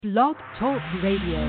Blog Talk Radio.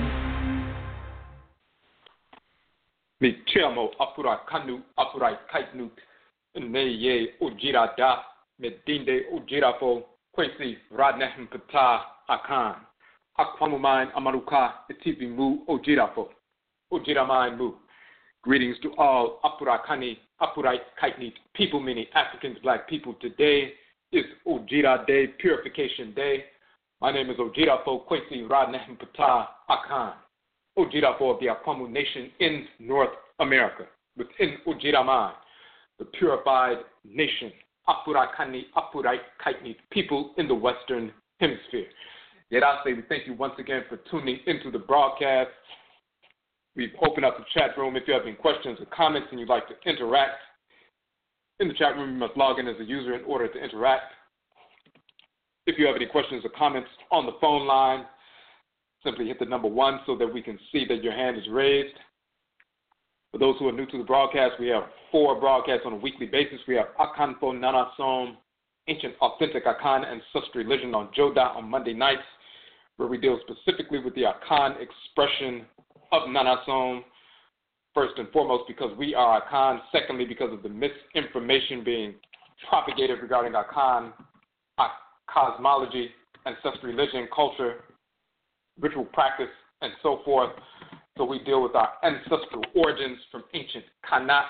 Me chiamo apura kanu apurai kaitnut ne ye ujira da me dinde ujira fo kwesi radnehm pata akan akwamu mine amaruka itibi mu ujira fo ujira mine mu. Greetings to all apura kani apurai kaitnut people, meaning Africans, black people. Today is Ujira Day, Purification Day. My name is Ojirafo Kwesi Radnehm Pata Akan, Ojirafo of the Akwamu Nation in North America, within Ujiraman, the purified nation, Apurakani, Apurai Kaitni, people in the Western Hemisphere. Yet I say we thank you once again for tuning into the broadcast. We've opened up the chat room. If you have any questions or comments and you'd like to interact in the chat room, you must log in as a user in order to interact. If you have any questions or comments on the phone line, simply hit the number 1 so that we can see that your hand is raised. For those who are new to the broadcast, we have 4 broadcasts on a weekly basis. We have Akanfo Nanasom, Ancient Authentic Akan Ancestral Religion on Joda on Monday nights, where we deal specifically with the Akan expression of Nanasom, first and foremost because we are Akan, secondly because of the misinformation being propagated regarding Akan, cosmology, ancestral religion, culture, ritual practice, and so forth. So we deal with our ancestral origins from ancient Kanat,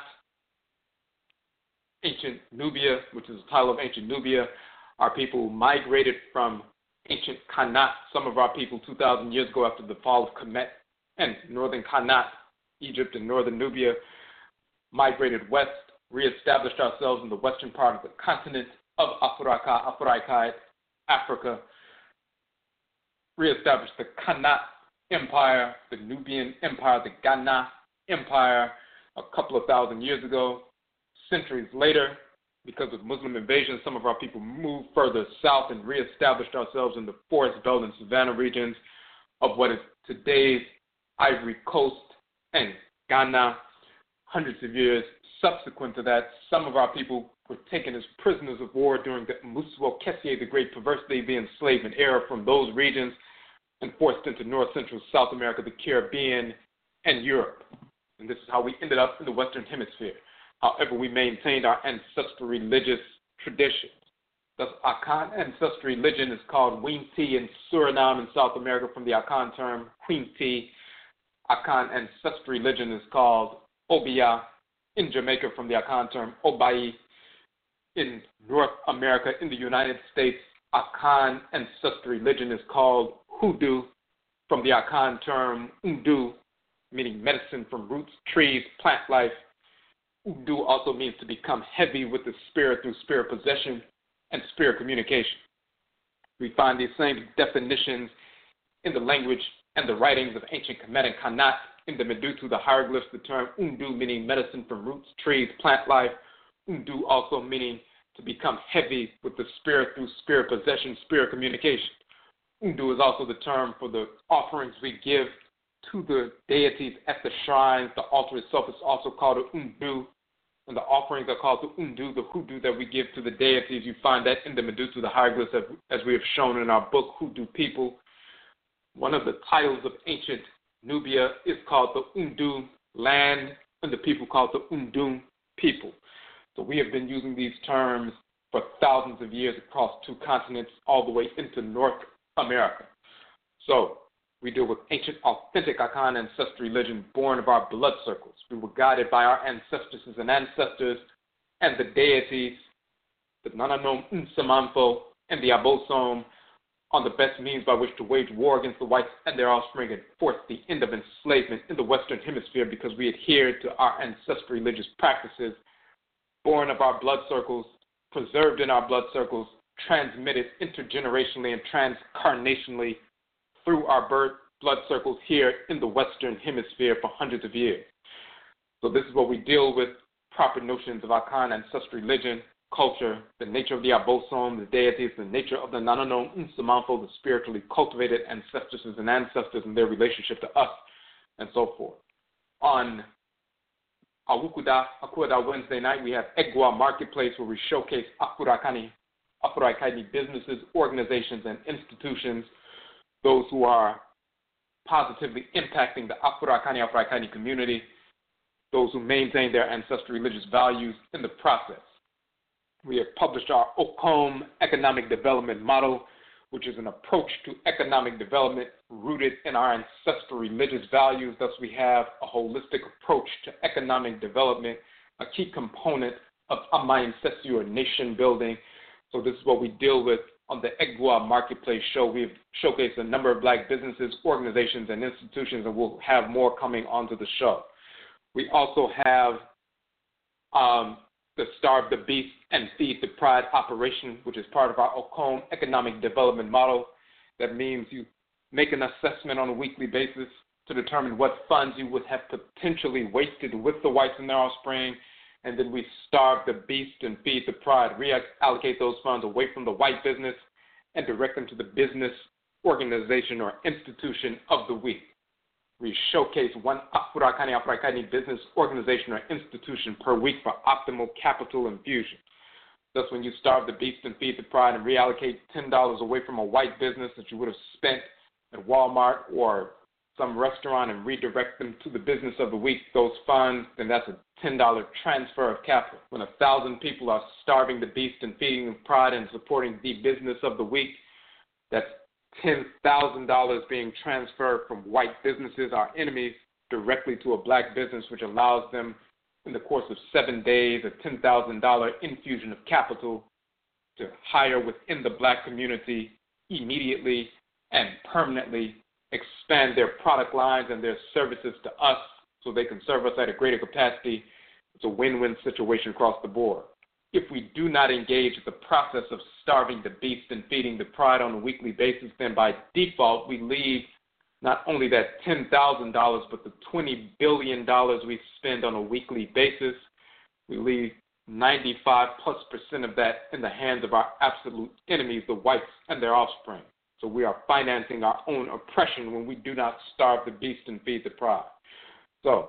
ancient Nubia, which is the title of ancient Nubia. Our people migrated from ancient Kanat, some of our people 2,000 years ago after the fall of Kemet and northern Kanat, Egypt and northern Nubia, migrated west, reestablished ourselves in the western part of the continent of Afuraikai, Africa, reestablished the Kanat Empire, the Nubian Empire, the Ghana Empire a couple of thousand years ago. Centuries later, because of Muslim invasion, some of our people moved further south and reestablished ourselves in the forest belt and savanna regions of what is today's Ivory Coast and Ghana. Hundreds of years subsequent to that, some of our people were taken as prisoners of war during the Musuo Kessier the Great perversity of the enslavement era from those regions and forced into North Central South America, the Caribbean, and Europe. And this is how we ended up in the Western Hemisphere. However, we maintained our ancestral religious traditions. Thus, Akan ancestral religion is called Winti in Suriname in South America from the Akan term Winti. Akan ancestral religion is called Obia in Jamaica from the Akan term Obai. In North America, in the United States, Akan ancestral religion is called Hoodoo from the Akan term Undu, meaning medicine from roots, trees, plant life. Undu also means to become heavy with the spirit through spirit possession and spirit communication. We find these same definitions in the language and the writings of ancient Kemet and Kanat. In the Medutu, the hieroglyphs, the term Undu meaning medicine from roots, trees, plant life. Undu also meaning to become heavy with the spirit through spirit possession, spirit communication. Undu is also the term for the offerings we give to the deities at the shrines. The altar itself is also called a Undu, and the offerings are called the Undu, the hoodoo that we give to the deities. You find that in the Medutu, the hieroglyphs, as we have shown in our book, Hoodoo People. One of the titles of ancient Nubia is called the Undu land, and the people called the Undun people. So we have been using these terms for thousands of years across 2 continents, all the way into North America. So we deal with ancient, authentic Akan ancestral religion born of our blood circles. We were guided by our ancestresses and ancestors and the deities, the Nananom Nsamanfo and the Abosom, on the best means by which to wage war against the whites and their offspring and force the end of enslavement in the Western Hemisphere because we adhered to our ancestral religious practices, born of our blood circles, preserved in our blood circles, transmitted intergenerationally and transcarnationally through our blood circles here in the Western Hemisphere for hundreds of years. So this is what we deal with, proper notions of Akan ancestral religion, culture, the nature of the Abosom, the deities, the nature of the Nananom Nsamanfo, the spiritually cultivated ancestresses and ancestors and their relationship to us, and so forth. On Awukuda Wednesday night, we have Egwa Marketplace, where we showcase Afurakaini businesses, organizations, and institutions those who are positively impacting the Afro-Akani community, those who maintain their ancestral religious values in the process. We have published our Okom Economic Development Model, which is an approach to economic development rooted in our ancestral religious values. Thus, we have a holistic approach to economic development, a key component of Amayin Sessi, or nation building. So this is what we deal with on the Egua Marketplace Show. We've showcased a number of black businesses, organizations, and institutions, and we'll have more coming onto the show. We also have the Starve the Beast and Feed the Pride operation, which is part of our Okom Economic Development Model. That means you make an assessment on a weekly basis to determine what funds you would have potentially wasted with the whites and their offspring, and then we starve the beast and feed the pride, reallocate those funds away from the white business and direct them to the business, organization, or institution of the week. We showcase one Afro-Akani business, organization, or institution per week for optimal capital infusion. Thus, when you starve the beast and feed the pride and reallocate $10 away from a white business that you would have spent at Walmart or some restaurant and redirect them to the business of the week, those funds, then that's a $10 transfer of capital. When 1,000 people are starving the beast and feeding the pride and supporting the business of the week, that's $10,000 being transferred from white businesses, our enemies, directly to a black business, which allows them, in the course of 7 days, a $10,000 infusion of capital to hire within the black community immediately and permanently, expand their product lines and their services to us so they can serve us at a greater capacity. It's a win-win situation across the board. If we do not engage the process of starving the beast and feeding the pride on a weekly basis, then by default we leave not only that $10,000 but the $20 billion we spend on a weekly basis. We leave 95+% of that in the hands of our absolute enemies, the whites and their offspring. So we are financing our own oppression when we do not starve the beast and feed the pride. So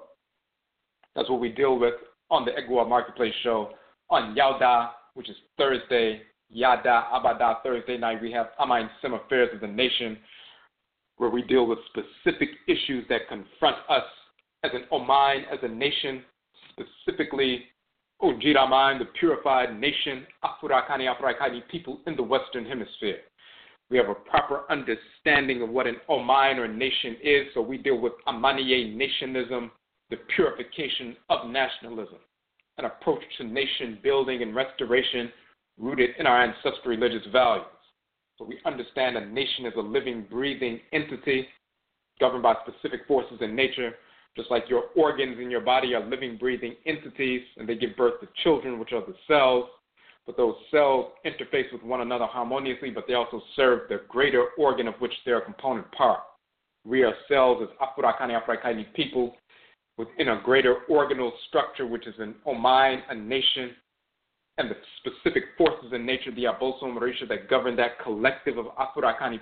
that's what we deal with on the Egua Marketplace Show. On Yauda, which is Thursday, Yada Abada Thursday night, we have Amayin Sim Affairs of the Nation, where we deal with specific issues that confront us as an Omayin, as a nation, specifically Ojiraman, the purified nation, Afro-Akani people in the Western Hemisphere. We have a proper understanding of what an Omayin or nation is, so we deal with Amaniye nationism, the purification of nationalism, an approach to nation building and restoration rooted in our ancestral religious values. So we understand a nation is a living, breathing entity governed by specific forces in nature, just like your organs in your body are living, breathing entities, and they give birth to children, which are the cells. But those cells interface with one another harmoniously, but they also serve the greater organ of which they're a component part. We are cells as Afro-Akani people within a greater organal structure, which is an Omayin, a nation, and the specific forces in nature, the Aboso Marisha, that govern that collective of Afro-Akani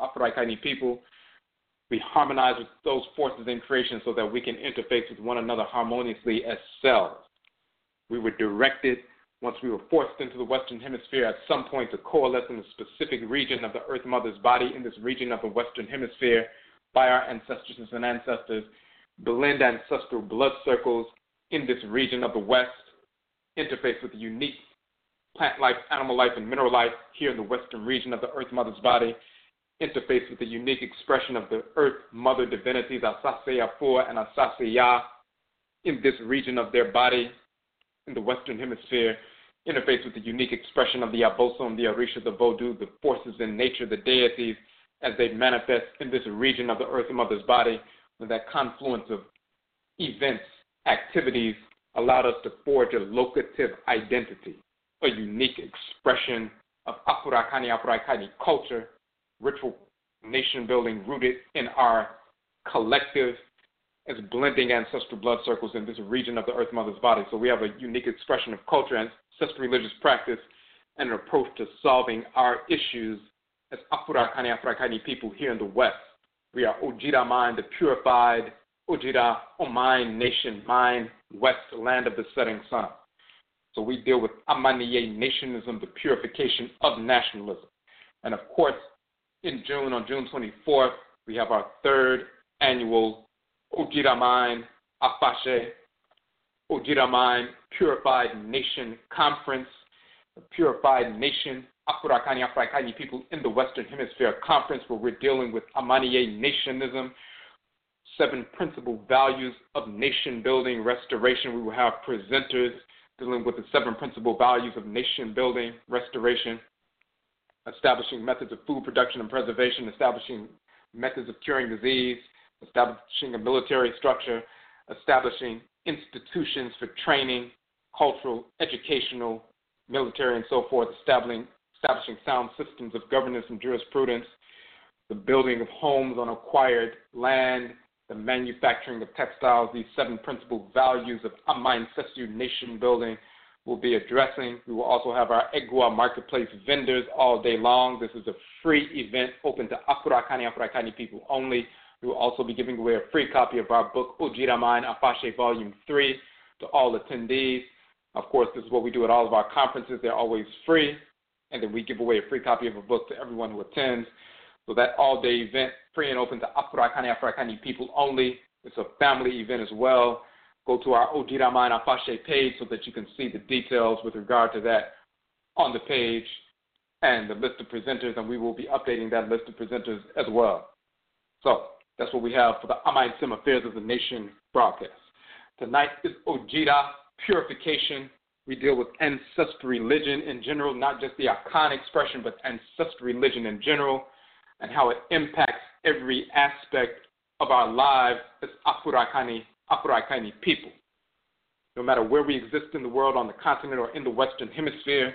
people. We harmonize with those forces in creation so that we can interface with one another harmoniously as cells. We were directed, once we were forced into the Western Hemisphere at some point, to coalesce in a specific region of the Earth Mother's body, in this region of the Western Hemisphere, by our ancestresses and ancestors, blend ancestral blood circles in this region of the West, interface with the unique plant life, animal life, and mineral life here in the Western region of the Earth Mother's body, interface with the unique expression of the Earth Mother divinities, Asase Afua and Asase Ya, in this region of their body, in the Western Hemisphere, interface with the unique expression of the Abosom, the Orisha, the Vodou, the forces in nature, the deities, as they manifest in this region of the Earth Mother's body, with that confluence of events, activities, allowed us to forge a locative identity, a unique expression of Afro-Akani culture, ritual nation building rooted in our collective as blending ancestral blood circles in this region of the Earth Mother's body. So we have a unique expression of culture, ancestral religious practice, and an approach to solving our issues as Afro-Akani people here in the West. We are Ojira Mind, the purified Ojira Omayin nation, mind, West, land of the setting sun. So we deal with Amaniye nationism, the purification of nationalism. And of course, in June, on June 24th, we have our third annual Ojiraman Afashe, Ojiraman Purified Nation Conference. The Purified Nation, Afro-Akani people in the Western Hemisphere Conference, where we're dealing with Amaniye nationism, 7 principal values of nation building, restoration. We will have presenters dealing with the 7 principal values of nation building, restoration, establishing methods of food production and preservation, establishing methods of curing disease, establishing a military structure, establishing institutions for training, cultural, educational, military, and so forth, establishing sound systems of governance and jurisprudence, the building of homes on acquired land, the manufacturing of textiles. These 7 principal values of Amma Ancestral nation building will be addressing. We will also have our Egua Marketplace vendors all day long. This is a free event open to Afro-Akani people only. We will also be giving away a free copy of our book, Ojiraman Afashe Volume 3, to all attendees. Of course, this is what we do at all of our conferences. They're always free. And then we give away a free copy of a book to everyone who attends. So that all-day event, free and open to Afro-Akani people only. It's a family event as well. Go to our Ojiraman Afashe page so that you can see the details with regard to that on the page and the list of presenters, and we will be updating that list of presenters as well. So that's what we have for the Amma Sim Affairs of the Nation broadcast. Tonight is Ojira Purification. We deal with ancestral religion in general, not just the Akan expression, but ancestral religion in general, and how it impacts every aspect of our lives as Afro-Akani people. No matter where we exist in the world, on the continent or in the Western Hemisphere,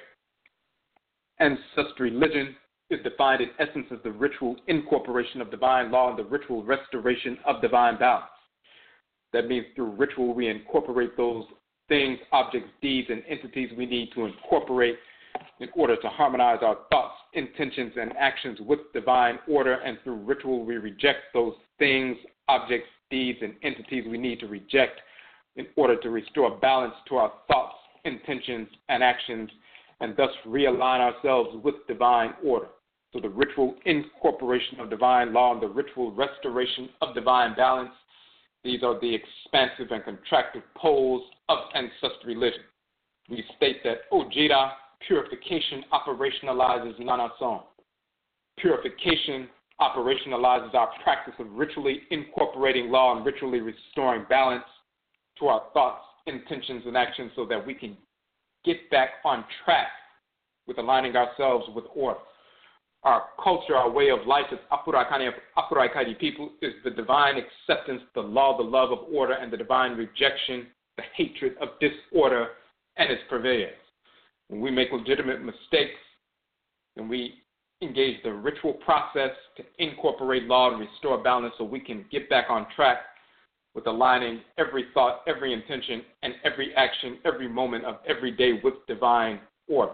ancestral religion is defined in essence as the ritual incorporation of divine law and the ritual restoration of divine balance. That means through ritual we incorporate those things, objects, deeds, and entities we need to incorporate in order to harmonize our thoughts, intentions, and actions with divine order. And through ritual we reject those things, objects, deeds, and entities we need to reject in order to restore balance to our thoughts, intentions, and actions, and thus realign ourselves with divine order. So the ritual incorporation of divine law and the ritual restoration of divine balance, these are the expansive and contractive poles of ancestral religion. We state that Ojira purification operationalizes Nana Song. Purification operationalizes our practice of ritually incorporating law and ritually restoring balance to our thoughts, intentions, and actions so that we can get back on track with aligning ourselves with order. Our culture, our way of life as Afro-Akani people is the divine acceptance, the law, the love of order, and the divine rejection, the hatred of disorder and its purveyors. When we make legitimate mistakes, then we engage the ritual process to incorporate law and restore balance so we can get back on track with aligning every thought, every intention, and every action, every moment of every day with divine order.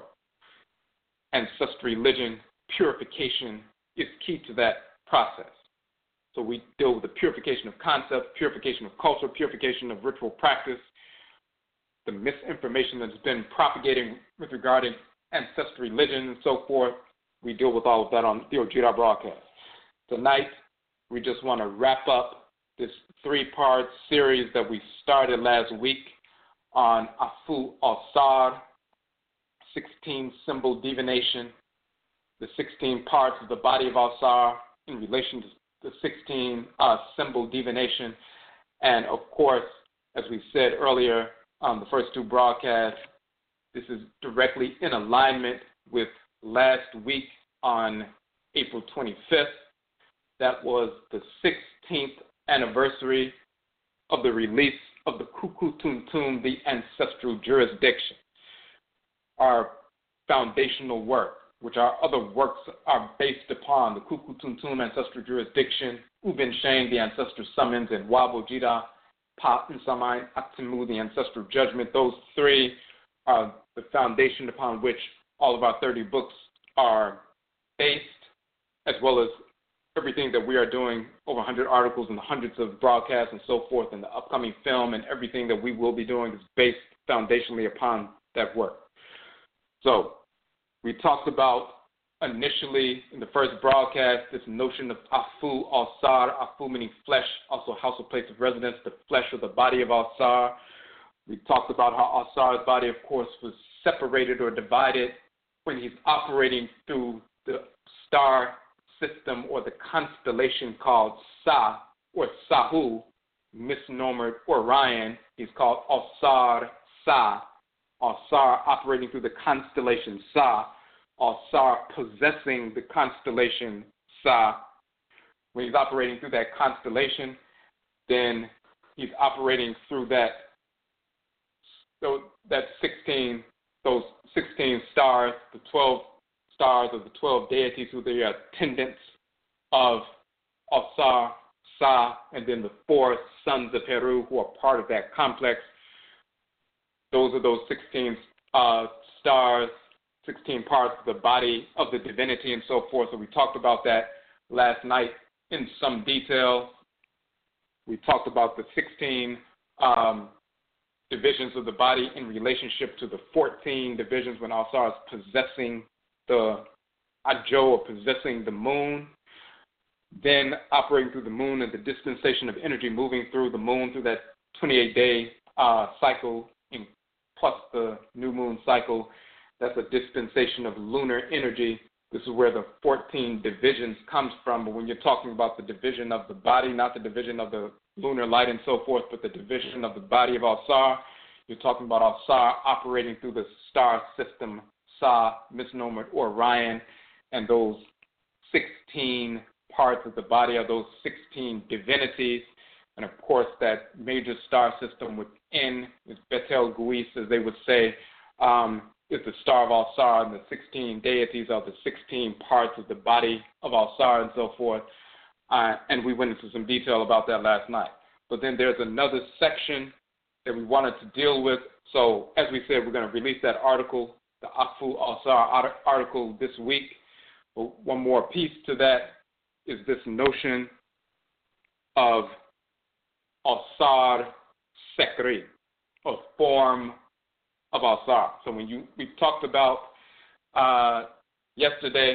Ancestral religion, purification is key to that process. So we deal with the purification of concepts, purification of culture, purification of ritual practice, the misinformation that's been propagating with regarding ancestral religion and so forth. We deal with all of that on the Ojira broadcast. Tonight, we just want to wrap up this 3-part series that we started last week on Afu Al-Sar, 16 symbol divination, the 16 parts of the body of Al-Sar in relation to the 16 symbol divination. And of course, as we said earlier on the first 2 broadcasts, this is directly in alignment with last week on April 25th. That was the 16th anniversary of the release of the Kuku Tuntum, the Ancestral Jurisdiction. Our foundational work, which our other works are based upon, the Kuku Tuntum Ancestral Jurisdiction, Ubin Sheng, the Ancestral Summons, and Wabo Jida, Pa Nsamai Atimu, the Ancestral Judgment. Those 3 are the foundation upon which all of our 30 books are based, as well as everything that we are doing, over 100 articles and hundreds of broadcasts and so forth, and the upcoming film and everything that we will be doing is based foundationally upon that work. So we talked about initially, in the first broadcast, this notion of Afu Al-Sar, Afu meaning flesh, also house or place of residence, the flesh or the body of Al-Sar. We talked about how Al-Sar's body, of course, was separated or divided when he's operating through the star system or the constellation called Sa or Sahu, misnomered Orion. He's called Al-Sar Sa. Al-Sar operating through the constellation Sa. Al-Sar possessing the constellation Sa. When he's operating through that constellation, then he's operating through those 16 stars, the 12 stars of the 12 deities who they are attendants of Al-Sar, Sa, and then the 4 sons of Heru who are part of that complex. Those are those 16 stars, 16 parts of the body of the divinity and so forth. So we talked about that last night in some detail. We talked about the 16 divisions of the body in relationship to the 14 divisions when Al-Sar is possessing the Ajo or possessing the moon, then operating through the moon and the dispensation of energy moving through the moon through that 28-day cycle plus the new moon cycle. That's a dispensation of lunar energy. This is where the 14 divisions comes from. But when you're talking about the division of the body, not the division of the lunar light and so forth, but the division of the body of Al-Sar, you're talking about Al-Sar operating through the star system Sa, misnomered Orion, and those 16 parts of the body are those 16 divinities. And of course, that major star system within is Betel Guis, as they would say, is the star of Al-Sar, and the 16 deities are the 16 parts of the body of Al-Sar and so forth. And we went into some detail about that last night. But then there's another section that we wanted to deal with. So as we said, we're going to release that article, the Afu Al-Sar article this week. But one more piece to that is this notion of Al-Sar Sekri, a form of Al-Sar. So we talked about yesterday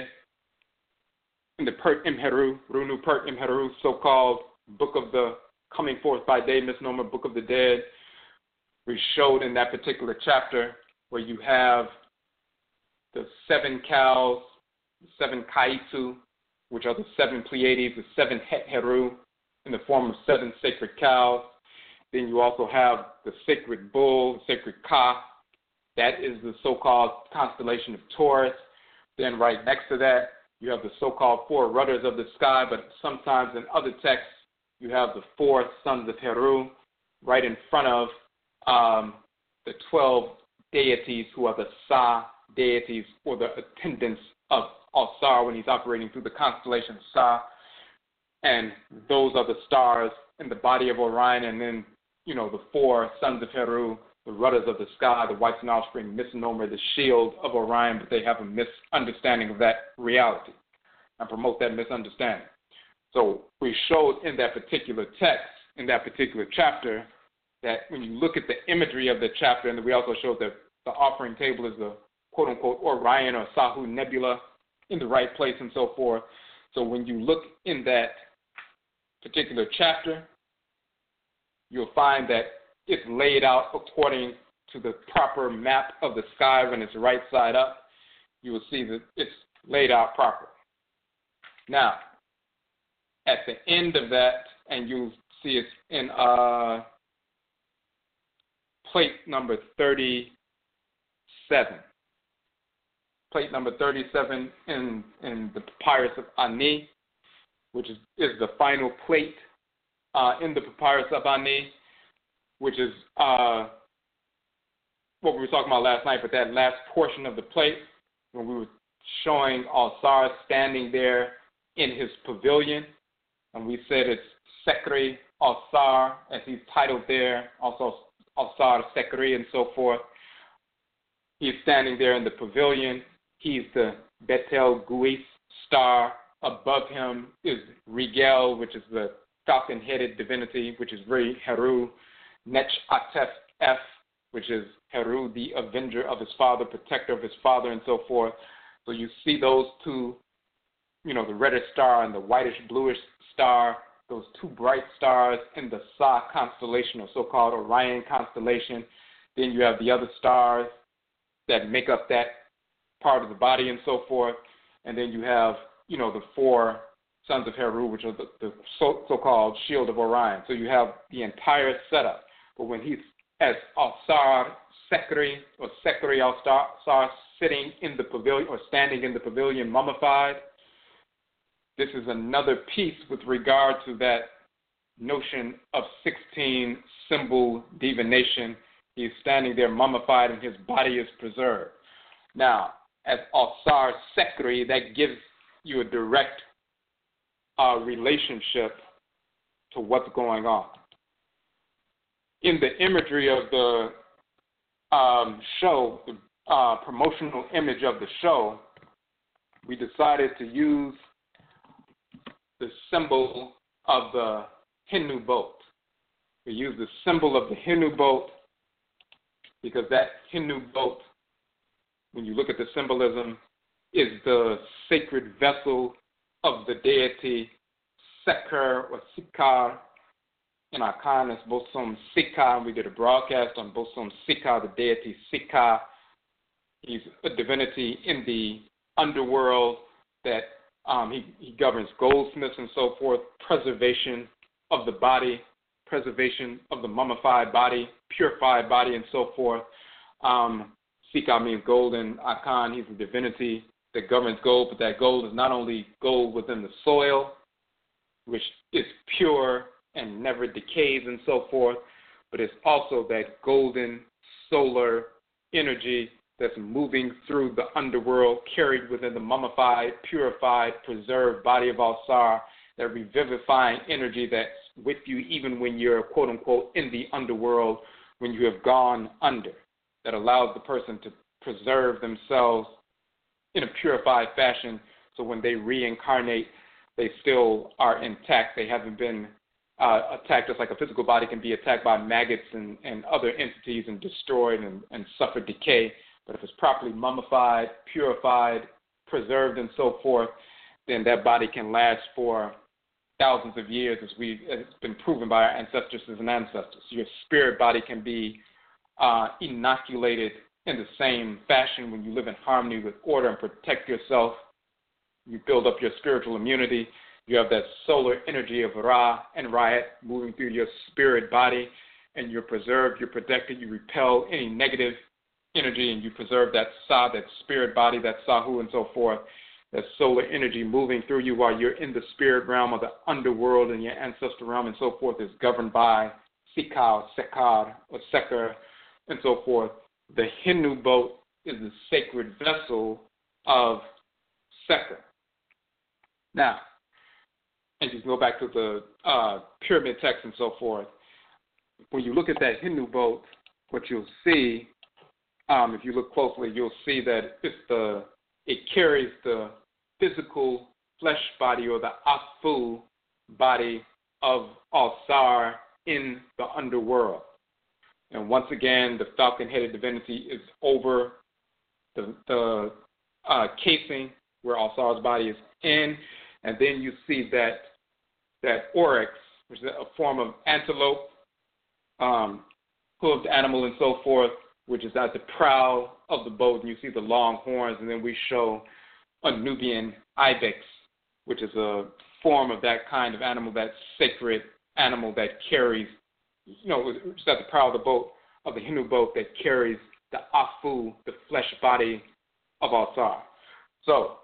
in the Pert Imheru, Runu Pert Imheru, so-called Book of the Coming Forth by Day, misnomer Book of the Dead, we showed in that particular chapter where you have the 7 cows, the 7 Kaitu, which are the 7 Pleiades, the 7 Het Heru, in the form of 7 sacred cows. Then you also have the sacred bull, the sacred Ka. That is the so-called constellation of Taurus. Then right next to that, you have the so-called 4 rudders of the sky, but sometimes in other texts, you have the 4 sons of Heru right in front of the 12 deities who are the Sa deities or the attendants of Al-Sar when he's operating through the constellation Sa. And those are the stars in the body of Orion, and then, the 4 sons of Heru, the rudders of the sky, the whites and offspring, misnomer the shield of Orion, but they have a misunderstanding of that reality and promote that misunderstanding. So we showed in that particular text, in that particular chapter, that when you look at the imagery of the chapter, and we also showed that the offering table is the quote-unquote Orion or Sahu Nebula in the right place and so forth. So when you look in that particular chapter, you'll find that it's laid out according to the proper map of the sky. When it's right side up, you will see that it's laid out properly. Now, at the end of that, and you'll see it's in plate number 37. Plate number 37 in the Papyrus of Ani, which is the final plate in the Papyrus of Ani, which is what we were talking about last night, but that last portion of the plate, when we were showing Al-Sar standing there in his pavilion, and we said it's Sekri Al-Sar, as he's titled there, also Al-Sar Sekri and so forth. He's standing there in the pavilion. He's the Betel Guis star. Above him is Rigel, which is the falcon-headed divinity, which is very Heru. Nech Atef F, which is Heru, the avenger of his father, protector of his father, and so forth. So you see those two, the reddish star and the whitish bluish star, those two bright stars in the Sa constellation, or so-called Orion constellation. Then you have the other stars that make up that part of the body and so forth. And then you have, the four sons of Heru, which are the so-called shield of Orion. So you have the entire setup. But when he's as Alsar Sekri, or Sekri Alsar, sitting in the pavilion or standing in the pavilion mummified, this is another piece with regard to that notion of 16 symbol divination. He's standing there mummified and his body is preserved. Now, as Alsar Sekri, that gives you a direct relationship to what's going on. In the imagery of the show, the promotional image of the show, we decided to use the symbol of the Hindu boat. We use the symbol of the Hindu boat because that Hindu boat, when you look at the symbolism, is the sacred vessel of the deity Sekar or Sikar. In our kindness, Bosom Sikar, we did a broadcast on Bosom Sikar, the deity Sikar. He's a divinity in the underworld that he governs goldsmiths and so forth, preservation of the body, preservation of the mummified body, purified body, and so forth. Sikar means golden. Akan, he's a divinity that governs gold, but that gold is not only gold within the soil, which is pure and never decays and so forth, but it's also that golden solar energy that's moving through the underworld, carried within the mummified, purified, preserved body of Alsar, that revivifying energy that's with you even when you're, quote unquote, in the underworld, when you have gone under, that allows the person to preserve themselves in a purified fashion so when they reincarnate, they still are intact. They haven't been attacked, just like a physical body can be attacked by maggots and other entities and destroyed and suffer decay. But if it's properly mummified, purified, preserved, and so forth, then that body can last for thousands of years, as it's been proven by our ancestors and ancestors. Your spirit body can be inoculated in the same fashion when you live in harmony with order and protect yourself. You build up your spiritual immunity. You have that solar energy of Ra and Ra'at moving through your spirit body, and you're preserved, you're protected, you repel any negative energy, and you preserve that Sa, that spirit body, that Sahu, and so forth, that solar energy moving through you while you're in the spirit realm of the underworld, and your ancestral realm and so forth is governed by Sikar, Sekar, or Sekar, and so forth. The Hindu boat is the sacred vessel of Sekar. Now, and you can go back to the pyramid text and so forth. When you look at that Hindu boat, what you'll see, if you look closely, you'll see that it carries the physical flesh body, or the Afu body of Alsar in the underworld. And once again, the falcon-headed divinity is over the casing where Alsar's body is in. And then you see that oryx, which is a form of antelope, hoofed animal and so forth, which is at the prow of the boat, and you see the long horns, and then we show a Nubian ibex, which is a form of that kind of animal, that sacred animal that carries, which is at the prow of the boat, of the Hindu boat, that carries the Afu, the flesh body of Alsar. So,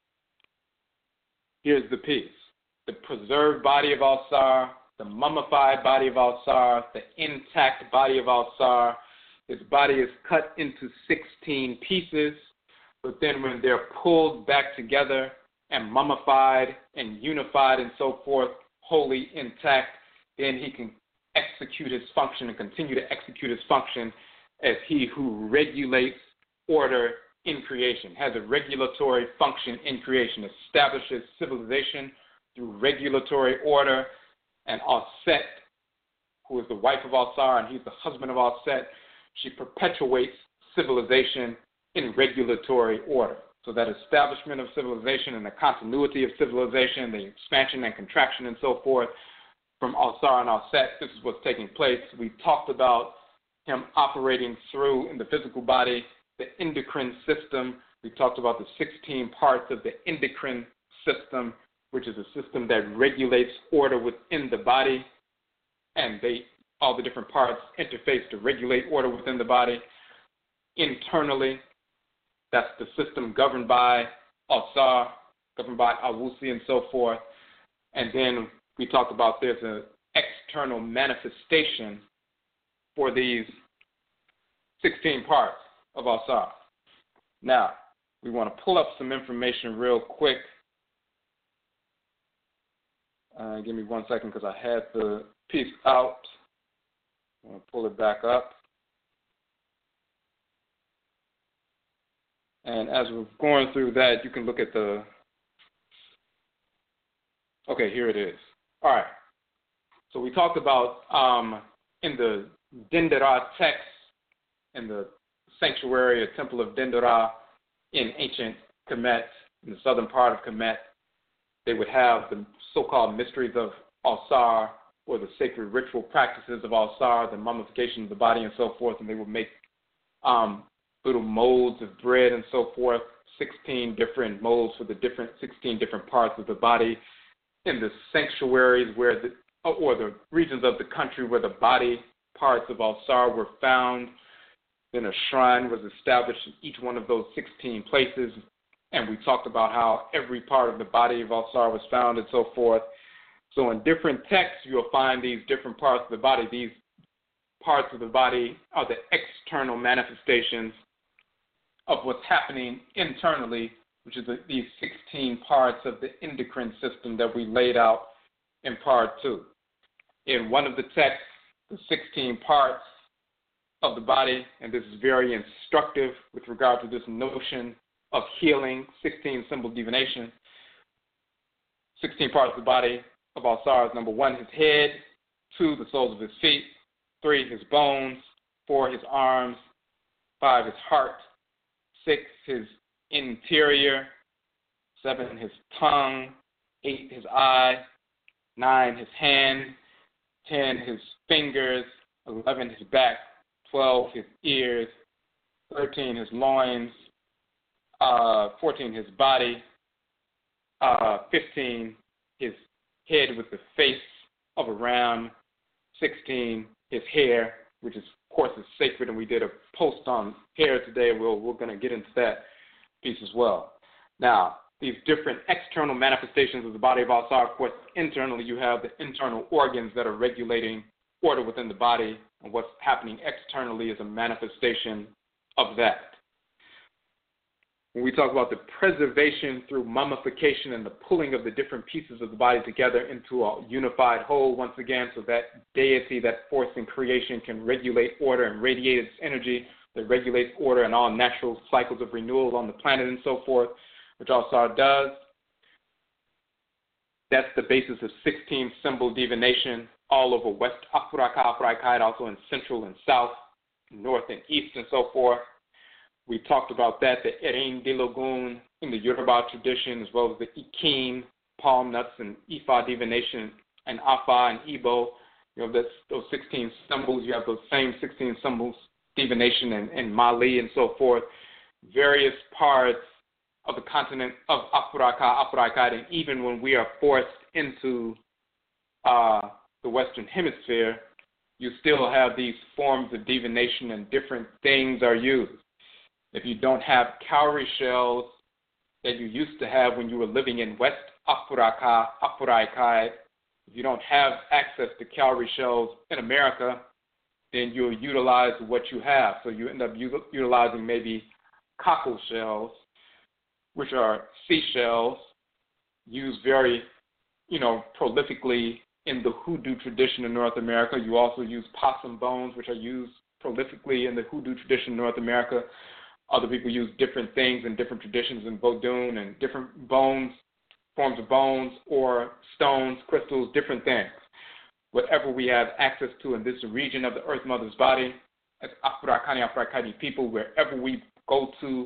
here's the piece. The preserved body of Alsar, the mummified body of Alsar, the intact body of Alsar. His body is cut into 16 pieces, but then when they're pulled back together and mummified and unified and so forth, wholly intact, then he can execute his function and continue to execute his function as he who regulates order in creation, has a regulatory function in creation, establishes civilization through regulatory order. And Alset, who is the wife of Alsar and he's the husband of Alset, she perpetuates civilization in regulatory order. So that establishment of civilization and the continuity of civilization, the expansion and contraction and so forth from Al-Sar and Al-Set, this is what's taking place. We talked about him operating through, in the physical body, the endocrine system. We talked about the 16 parts of the endocrine system, which is a system that regulates order within the body, and all the different parts interface to regulate order within the body. Internally, that's the system governed by Al-Sar, governed by Al-Wusi and so forth. And then we talked about there's an external manifestation for these 16 parts of Al-Sar. Now, we want to pull up some information real quick. Give me 1 second because I had the piece out. I'm going to pull it back up. And as we're going through that, you can look at the... Okay, here it is. All right. So we talked about in the Dendera text, in the sanctuary or temple of Dendera in ancient Kemet, in the southern part of Kemet, they would have the so-called mysteries of Al-Sar, or the sacred ritual practices of Al-Sar, the mummification of the body and so forth, and they would make little molds of bread and so forth, 16 different molds for the 16 different parts of the body in the sanctuaries or the regions of the country where the body parts of Al-Sar were found. Then a shrine was established in each one of those 16 places, and we talked about how every part of the body of Al-Sar was found and so forth. So in different texts, you'll find these different parts of the body. These parts of the body are the external manifestations of what's happening internally, which is these 16 parts of the endocrine system that we laid out in part 2. In one of the texts, the 16 parts of the body, and this is very instructive with regard to this notion of healing, 16 symbol divination. 16 parts of the body of Al-Sar is number 1, his head, 2, the soles of his feet, 3, his bones, 4, his arms, 5, his heart, 6, his interior, 7, his tongue, 8, his eye, 9, his hand, 10, his fingers, 11, his back, 12, his ears, 13, his loins, 14, his body, 15, his head with the face of a ram, 16, his hair, which is, of course, is sacred, and we did a post on hair today. We're going to get into that piece as well. Now, these different external manifestations of the body of Al-Sar, of course, internally you have the internal organs that are regulating order within the body, and what's happening externally is a manifestation of that. When we talk about the preservation through mummification and the pulling of the different pieces of the body together into a unified whole, once again, so that deity, that force in creation can regulate order and radiate its energy that regulates order and all natural cycles of renewal on the planet and so forth, which Al-Sar does. That's the basis of 16 symbol divination all over West Africa, also in Central and South, North and East and so forth. We talked about that, the Erin Dilogun in the Yoruba tradition, as well as the Ikin, palm nuts, and Ifa divination, and Afa and Igbo. You know, those 16 symbols. You have those same 16 symbols, divination in Mali and so forth. Various parts of the continent of Africa, and even when we are forced into the Western Hemisphere, you still have these forms of divination and different things are used. If you don't have cowrie shells that you used to have when you were living in West Africa, if you don't have access to cowrie shells in America, then you'll utilize what you have. So you end up utilizing maybe cockle shells, which are seashells, used very, prolifically in the hoodoo tradition in North America. You also use possum bones, which are used prolifically in the hoodoo tradition in North America. Other people use different things in different traditions in Vodun and different bones, forms of bones or stones, crystals, different things. Whatever we have access to in this region of the Earth Mother's body, as Afrikani people, wherever we go to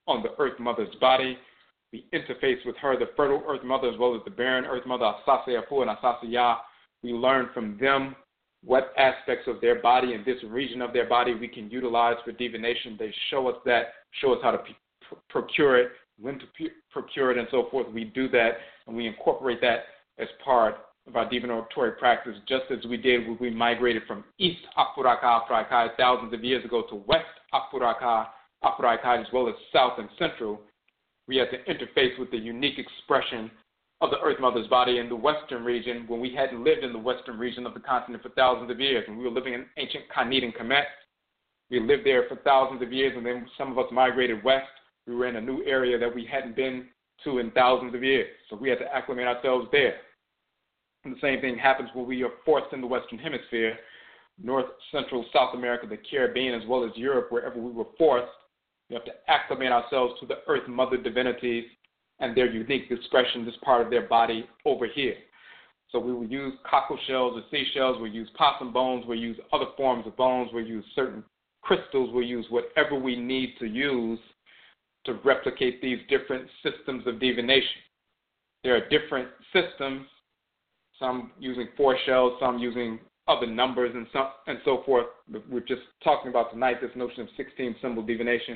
on the Earth Mother's body. We interface with her, the fertile Earth Mother, as well as the barren Earth Mother, Asase Afu and Asase Ya. We learn from them what aspects of their body and this region of their body we can utilize for divination. They show us how to procure it, when to procure it, and so forth. We do that, and we incorporate that as part of our divinatory practice, just as we did when we migrated from East Apuraka, thousands of years ago, to West Apuraka, as well as South and Central. We had to interface with the unique expression of the Earth Mother's body in the Western region when we hadn't lived in the Western region of the continent for thousands of years. When we were living in ancient Khanit and Kemet, we lived there for thousands of years, and then some of us migrated west. We were in a new area that we hadn't been to in thousands of years, so we had to acclimate ourselves there. And the same thing happens when we are forced in the Western Hemisphere, North, Central, South America, the Caribbean, as well as Europe, wherever we were forced. We have to acclimate ourselves to the Earth Mother divinities and their unique expression, this part of their body over here. So we will use cockle shells or seashells, we'll use possum bones, we'll use other forms of bones, we'll use certain crystals, we'll use whatever we need to use to replicate these different systems of divination. There are different systems, some using 4 shells, some using other numbers and so forth. We're just talking about tonight this notion of 16 symbol divination.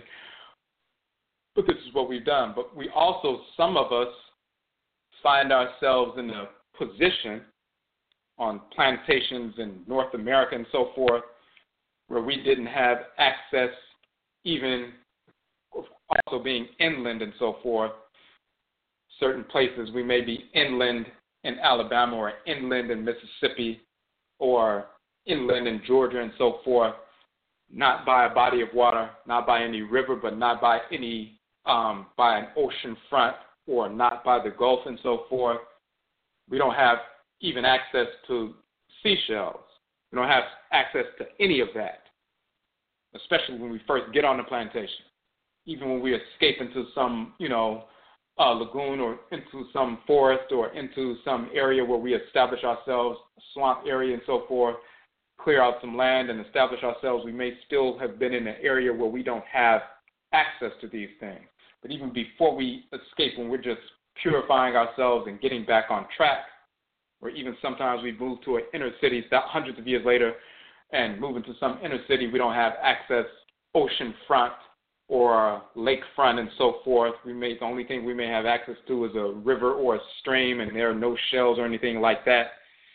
But this is what we've done. But we also, some of us, find ourselves in a position on plantations in North America and so forth where we didn't have access, even also being inland and so forth. Certain places we may be inland in Alabama or inland in Mississippi or inland in Georgia and so forth, not by a body of water, not by any river, but not by any by an ocean front or not by the Gulf and so forth. We don't have even access to seashells. We don't have access to any of that, especially when we first get on the plantation. Even when we escape into some, lagoon or into some forest or into some area where we establish ourselves, a swamp area and so forth, clear out some land and establish ourselves, we may still have been in an area where we don't have access to these things. But even before we escape, when we're just purifying ourselves and getting back on track, or even sometimes we move to an inner city hundreds of years later and move into some inner city, we don't have access ocean front or lakefront and so forth. The only thing we may have access to is a river or a stream, and there are no shells or anything like that.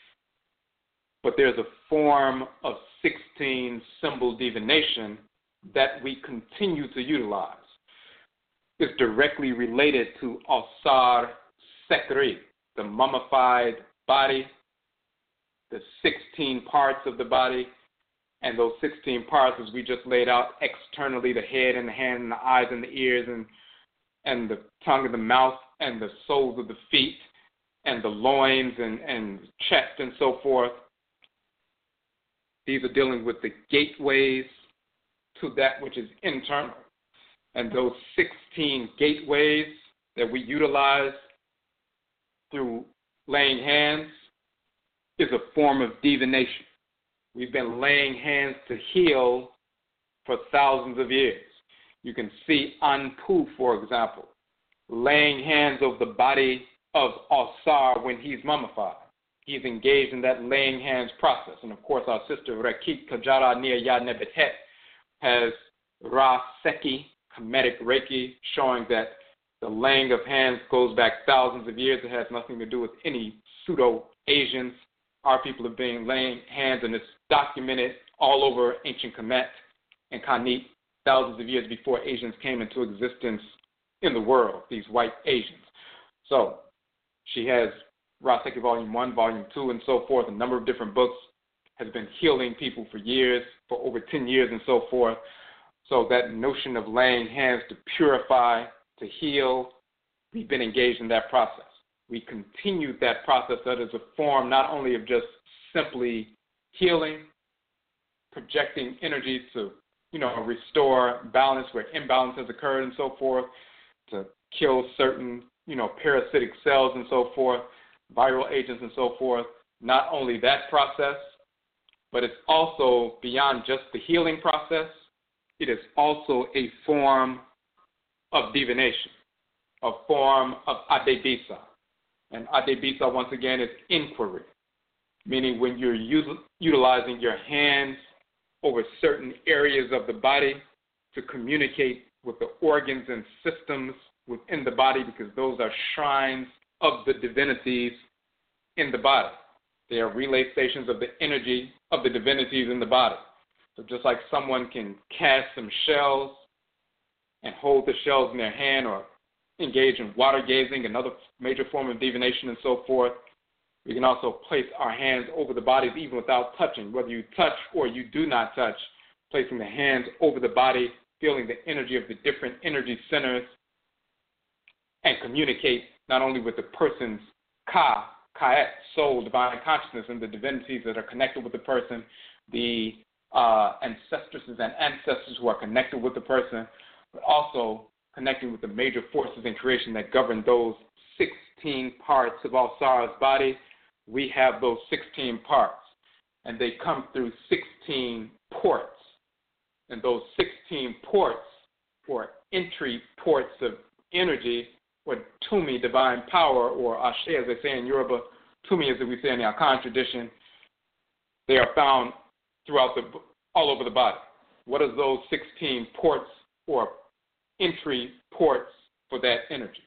But there's a form of 16 symbol divination that we continue to utilize. It's directly related to Asar Sekri, the mummified body, the 16 parts of the body, and those 16 parts, as we just laid out, externally, the head and the hand and the eyes and the ears and the tongue and the mouth and the soles of the feet and the loins and chest and so forth. These are dealing with the gateways to that which is internal. And those 16 gateways that we utilize through laying hands is a form of divination. We've been laying hands to heal for thousands of years. You can see Anpu, for example, laying hands over the body of Asar when he's mummified. He's engaged in that laying hands process. And of course, our sister Rekit Kajara Nia Ya Nebetet has Ra Seki, Kemetic Reiki, showing that the laying of hands goes back thousands of years. It has nothing to do with any pseudo-Asians. Our people have been laying hands, and it's documented all over ancient Kemet and Khanit thousands of years before Asians came into existence in the world, these white Asians. So she has Raseki Volume 1, Volume 2, and so forth, a number of different books, has been healing people for years, for over 10 years and so forth. So that notion of laying hands to purify, to heal, we've been engaged in that process. We continued that process. That is a form not only of just simply healing, projecting energy to, restore balance where imbalance has occurred and so forth, to kill certain, parasitic cells and so forth, viral agents and so forth. Not only that process, but it's also beyond just the healing process. It is also a form of divination, a form of adebisa. And adebisa, once again, is inquiry, meaning when you're utilizing your hands over certain areas of the body to communicate with the organs and systems within the body, because those are shrines of the divinities in the body. They are relay stations of the energy of the divinities in the body. So just like someone can cast some shells and hold the shells in their hand, or engage in water gazing, another major form of divination and so forth, we can also place our hands over the bodies even without touching. Whether you touch or you do not touch, placing the hands over the body, feeling the energy of the different energy centers, and communicate not only with the person's Ka'et, soul, divine consciousness, and the divinities that are connected with the person, the ancestresses and ancestors who are connected with the person, but also connecting with the major forces in creation that govern those 16 parts of All-Stars' body. We have those 16 parts, and they come through 16 ports. And those 16 ports, or entry ports of energy, or Tumi, divine power, or Ashe, as they say in Yoruba, Tumi, as we say in the Akan tradition, they are found throughout all over the body. What are those 16 ports or entry ports for that energy?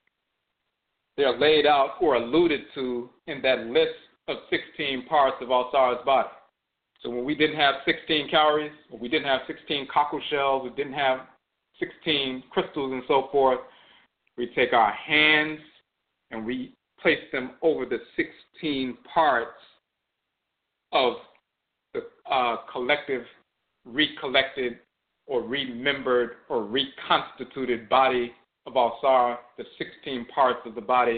They are laid out or alluded to in that list of 16 parts of All-Stars' body. So when we didn't have 16 calories, when we didn't have 16 cockle shells, we didn't have 16 crystals and so forth, we take our hands and we place them over the 16 parts of the collective, recollected, or remembered, or reconstituted body of All-Star, the 16 parts of the body,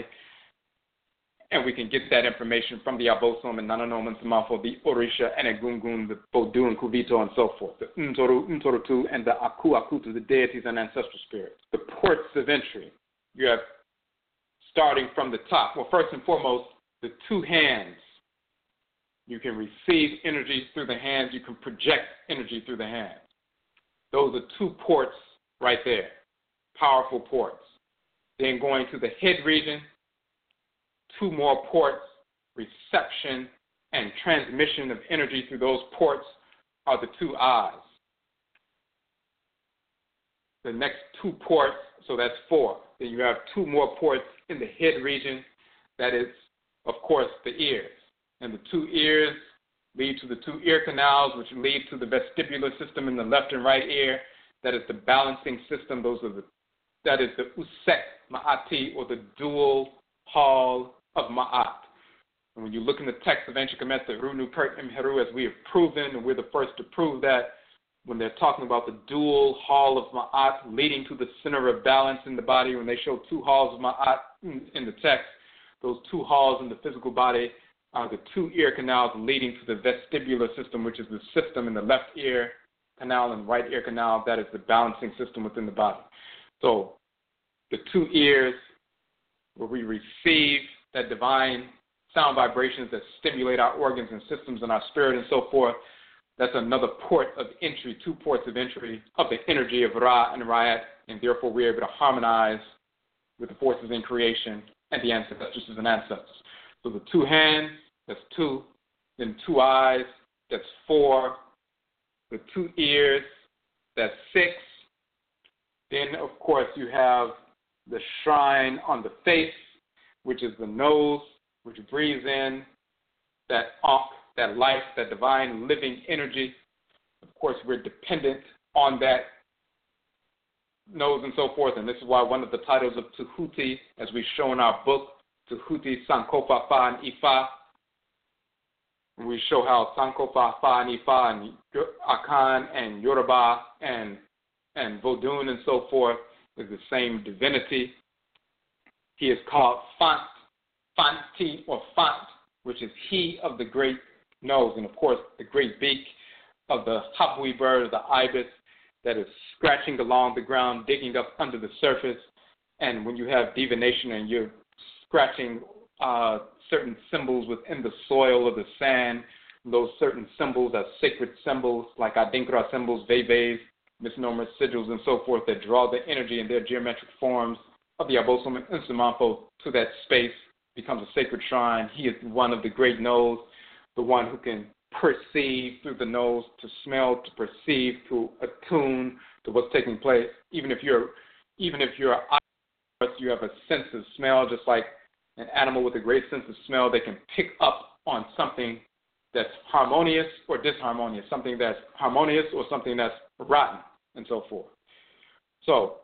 and we can get that information from the Abosom and Nananom and Samafo, the Orisha and Egungun, the Bodu and Kuvito, and so forth, the Ntorotu, and the Akutu, the deities and ancestral spirits. The ports of entry, you have, starting from the top, well, first and foremost, the two hands. You can receive energy through the hands. You can project energy through the hands. Those are two ports right there, powerful ports. Then going to the head region, two more ports, reception and transmission of energy through those ports are the two eyes. The next two ports, so that's four. Then you have two more ports in the head region. That is, of course, the ears. And the two ears lead to the two ear canals, which lead to the vestibular system in the left and right ear. That is the balancing system. That is the Usek Ma'ati, or the dual hall of Ma'at. And when you look in the text of ancient Kemet, the Runu Pert Imheru, as we have proven, and we're the first to prove that, when they're talking about the dual hall of Ma'at leading to the center of balance in the body, when they show two halls of Ma'at in the text, those two halls in the physical body are the two ear canals leading to the vestibular system, which is the system in the left ear canal and right ear canal. That is the balancing system within the body. So the two ears, where we receive that divine sound vibrations that stimulate our organs and systems and our spirit and so forth, that's another port of entry, two ports of entry of the energy of Ra and Ra'at, and therefore we're able to harmonize with the forces in creation and the ancestresses and ancestors. So the two hands, that's two. Then two eyes, that's four. The two ears, that's six. Then, of course, you have the shrine on the face, which is the nose, which breathes in that ankh, that life, that divine living energy. Of course, we're dependent on that nose and so forth, and this is why one of the titles of Tehuti, as we show in our book, Tehuti, Sankofa, Fa, and Ifa, we show how Sankofa, Fa, and Ifa, and Akan, and Yoruba, and Vodun, and so forth, is the same divinity. He is called Fant, Fanti, or Fant, which is he of the great nose, and of course the great beak of the habui bird, the ibis, that is scratching along the ground, digging up under the surface. And when you have divination and you're scratching certain symbols within the soil or the sand, those certain symbols are sacred symbols, like Adinkra symbols, Veves, misnomer sigils and so forth that draw the energy in their geometric forms of the Abosom and Nsamanfo to that space, becomes a sacred shrine. He is one of the great nose, the one who can perceive through the nose, to smell, to perceive, to attune to what's taking place. Even if you're you have a sense of smell, just like an animal with a great sense of smell, they can pick up on something that's harmonious or disharmonious, something that's harmonious or something that's rotten, and so forth. So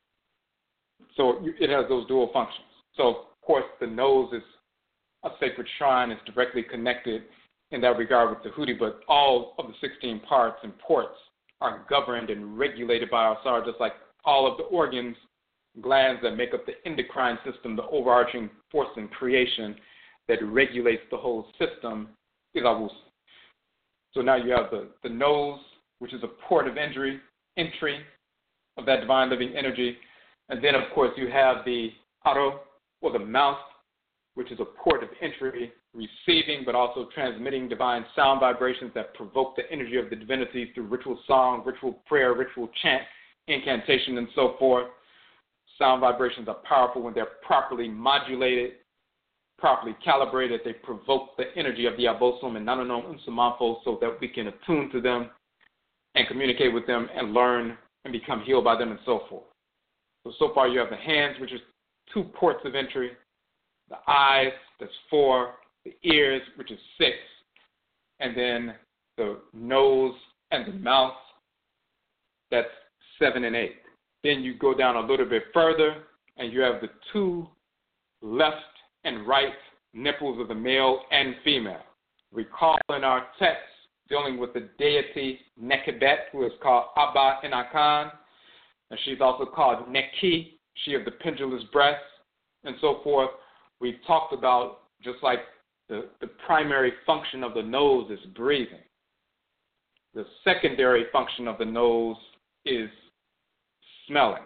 it has those dual functions. So, of course, the nose is a sacred shrine. It's directly connected in that regard with the Hootie, but all of the 16 parts and ports are governed and regulated by our Asar, just like all of the organs, glands that make up the endocrine system, the overarching force in creation that regulates the whole system is Awusa. So now you have the nose, which is a port of entry of that divine living energy. And then, of course, you have the Aro, or the mouth, which is a port of entry, receiving but also transmitting divine sound vibrations that provoke the energy of the divinity through ritual song, ritual prayer, ritual chant, incantation, and so forth. Sound vibrations are powerful when they're properly modulated, properly calibrated. They provoke the energy of the Abosom and Nanonom Nsamanfo so that we can attune to them and communicate with them and learn and become healed by them and so forth. So far you have the hands, which is 2 ports of entry, the eyes, that's 4, the ears, which is 6, and then the nose and the mouth, that's 7 and 8. Then you go down a little bit further, and you have the 2 left and right nipples of the male and female. Recall in our text dealing with the deity Nekebet, who is called Abba in Akan, and she's also called Neki, she of the pendulous breast, and so forth. We've talked about just like the primary function of the nose is breathing. The secondary function of the nose is smelling.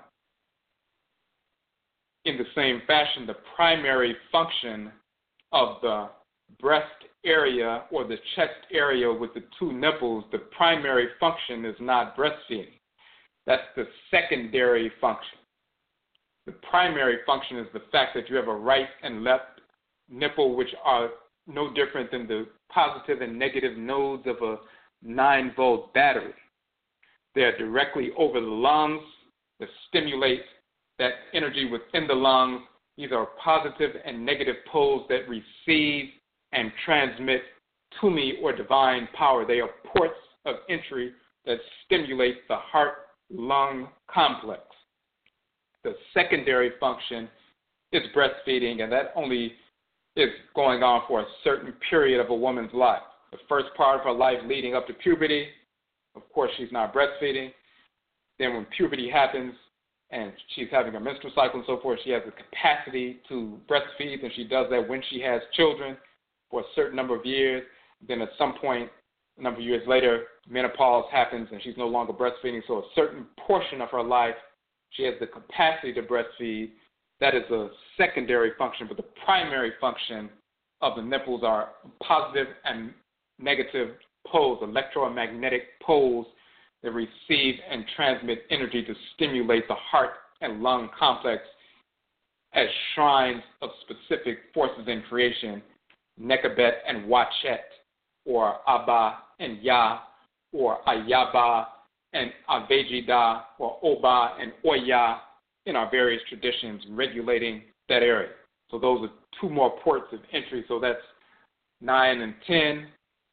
In the same fashion, the primary function of the breast area or the chest area with the 2 nipples, the primary function is not breastfeeding. That's the secondary function. The primary function is the fact that you have a right and left nipple, which are no different than the positive and negative nodes of a 9-volt battery. They are directly over the lungs that stimulate that energy within the lungs. These are positive and negative poles that receive and transmit Tumi or divine power. They are ports of entry that stimulate the heart-lung complex. The secondary function is breastfeeding, and that only is going on for a certain period of a woman's life. The first part of her life leading up to puberty, of course, she's not breastfeeding. Then when puberty happens and she's having a menstrual cycle and so forth, she has the capacity to breastfeed, and she does that when she has children for a certain number of years. Then at some point, a number of years later, menopause happens and she's no longer breastfeeding. So a certain portion of her life, she has the capacity to breastfeed. That is a secondary function, but the primary function of the nipples are positive and negative poles, electromagnetic poles that receive and transmit energy to stimulate the heart and lung complex as shrines of specific forces in creation, Nekebet and Wachet, or Abba and Yah, or Ayaba and Avejida, or Oba and Oya, in our various traditions regulating that area. So those are 2 more ports of entry, so that's 9 and 10.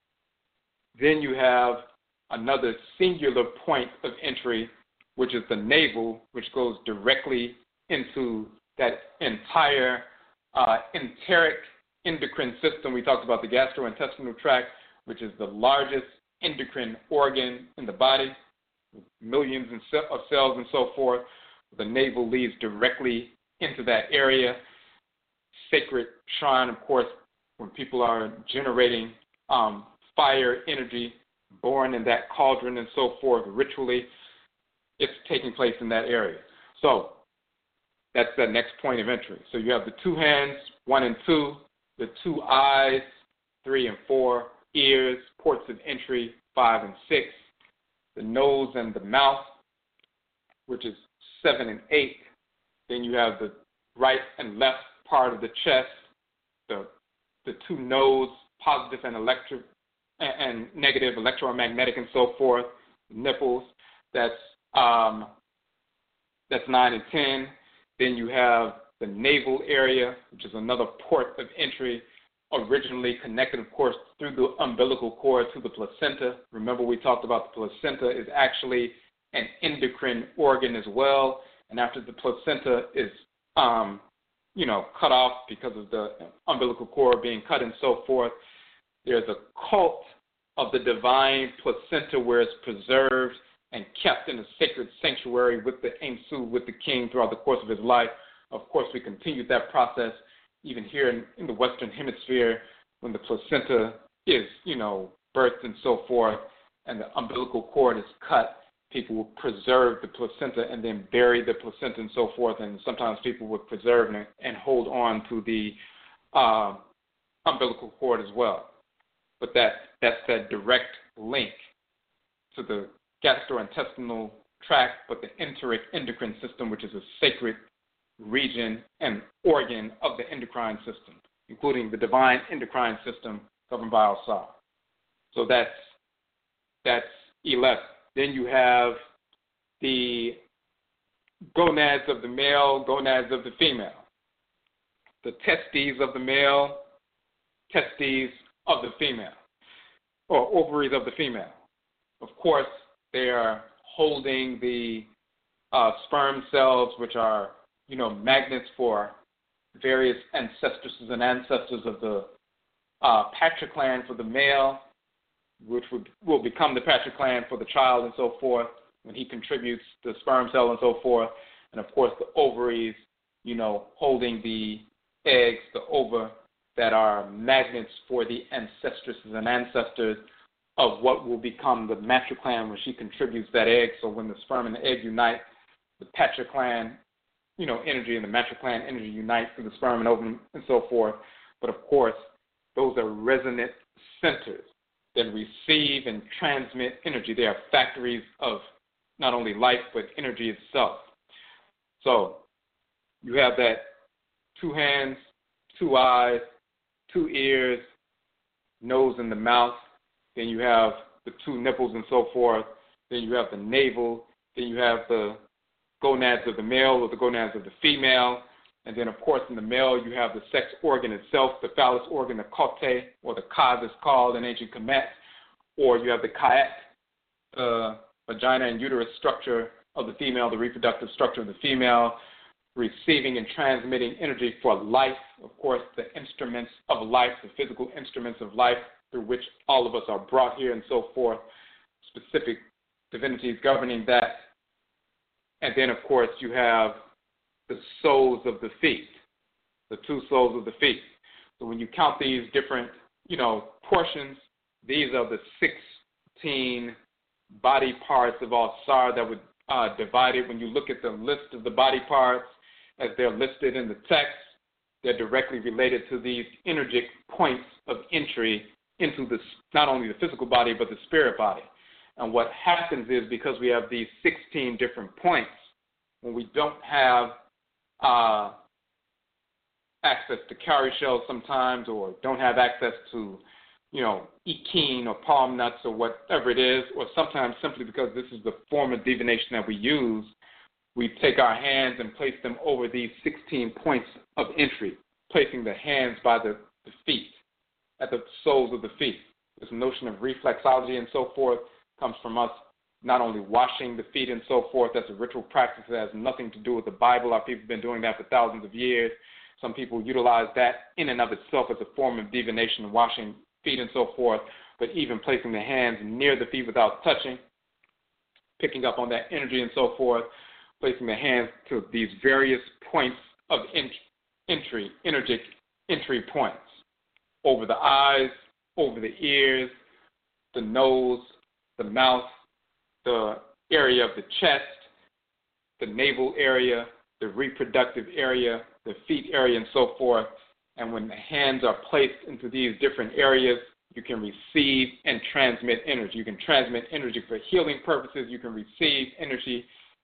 Then you have another singular point of entry, which is the navel, which goes directly into that entire enteric endocrine system. We talked about the gastrointestinal tract, which is the largest endocrine organ in the body, with millions of cells and so forth. The navel leads directly into that area. Sacred shrine, of course, when people are generating fire energy born in that cauldron and so forth, ritually, it's taking place in that area. So that's the next point of entry. So you have the 2 hands, 1 and 2, the 2 eyes, 3 and 4, ears, ports of entry, 5 and 6, the nose and the mouth, which is 7 and 8. Then you have the right and left part of the chest, the two nodes, positive and negative, electromagnetic, and so forth. Nipples, that's 9 and 10. Then you have the navel area, which is another port of entry, originally connected, of course, through the umbilical cord to the placenta. Remember, we talked about the placenta is actually an endocrine organ as well. And after the placenta is, cut off because of the umbilical cord being cut and so forth, there's a cult of the divine placenta where it's preserved and kept in a sacred sanctuary with the Ainsu, with the king throughout the course of his life. Of course, we continued that process even here in the Western Hemisphere when the placenta is, birthed and so forth, and the umbilical cord is cut. People will preserve the placenta and then bury the placenta and so forth, and sometimes people would preserve and hold on to the umbilical cord as well. But that's that direct link to the gastrointestinal tract, but the enteric endocrine system, which is a sacred region and organ of the endocrine system, including the divine endocrine system governed by Al-Sar. So that's 11. Then you have the gonads of the male, gonads of the female. The testes of the male, testes of the female, or ovaries of the female. Of course, they are holding the sperm cells, which are, magnets for various ancestresses and ancestors of the patriclan for the male, which will become the patriclan for the child and so forth when he contributes the sperm cell and so forth. And, of course, the ovaries, holding the eggs, the ova, that are magnets for the ancestresses and ancestors of what will become the matriclan when she contributes that egg. So when the sperm and the egg unite, the patriclan, energy and the matriclan energy unite through the sperm and ovum and so forth. But, of course, those are resonant centers that receive and transmit energy. They are factories of not only life, but energy itself. So you have that 2 hands, 2 eyes, 2 ears, nose and the mouth. Then you have the 2 nipples and so forth. Then you have the navel. Then you have the gonads of the male or the gonads of the female. And then, of course, in the male, you have the sex organ itself, the phallus organ, the kote, or the ka is called in ancient Kemet. Or you have the kaet, the vagina and uterus structure of the female, the reproductive structure of the female, receiving and transmitting energy for life. Of course, the instruments of life, the physical instruments of life through which all of us are brought here and so forth, specific divinities governing that. And then, of course, you have the soles of the feet, the 2 soles of the feet. So when you count these different, portions, these are the 16 body parts of Al-Sar that would divide it. When you look at the list of the body parts as they're listed in the text, they're directly related to these energetic points of entry into not only the physical body, but the spirit body. And what happens is, because we have these 16 different points, when we don't have access to cowrie shells sometimes, or don't have access to, ikeen or palm nuts or whatever it is, or sometimes simply because this is the form of divination that we use, we take our hands and place them over these 16 points of entry, placing the hands by the feet, at the soles of the feet. This notion of reflexology and so forth comes from us not only washing the feet and so forth. That's a ritual practice that has nothing to do with the Bible. Our people have been doing that for thousands of years. Some people utilize that in and of itself as a form of divination, washing feet and so forth, but even placing the hands near the feet without touching, picking up on that energy and so forth, placing the hands to these various points of entry, energetic entry points, over the eyes, over the ears, the nose, the mouth, the area of the chest, the navel area, the reproductive area, the feet area, and so forth. And when the hands are placed into these different areas, you can receive and transmit energy. You can transmit energy for healing purposes. You can receive energy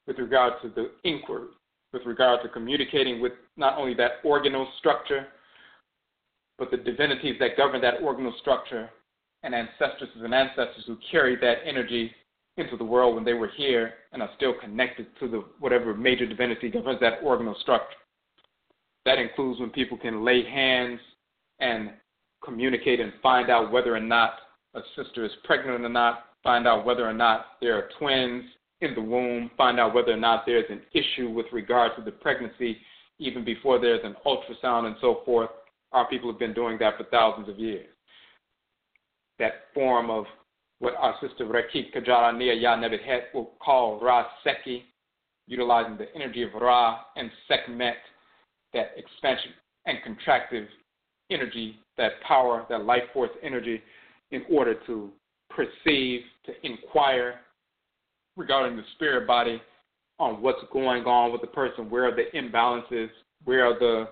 with regard to the inquiry, with regard to communicating with not only that organal structure, but the divinities that govern that organal structure, and ancestresses and ancestors who carried that energy into the world when they were here and are still connected to the whatever major divinity governs that organal structure. That includes when people can lay hands and communicate and find out whether or not a sister is pregnant or not, find out whether or not there are twins in the womb, find out whether or not there's an issue with regard to the pregnancy even before there's an ultrasound and so forth. Our people have been doing that for thousands of years. That form of what our sister Rekik Kajara Nia Ya Nebet will call Ra Seki, utilizing the energy of Ra and Sekhmet, that expansion and contractive energy, that power, that life force energy, in order to perceive, to inquire regarding the spirit body on what's going on with the person, where are the imbalances, where are the,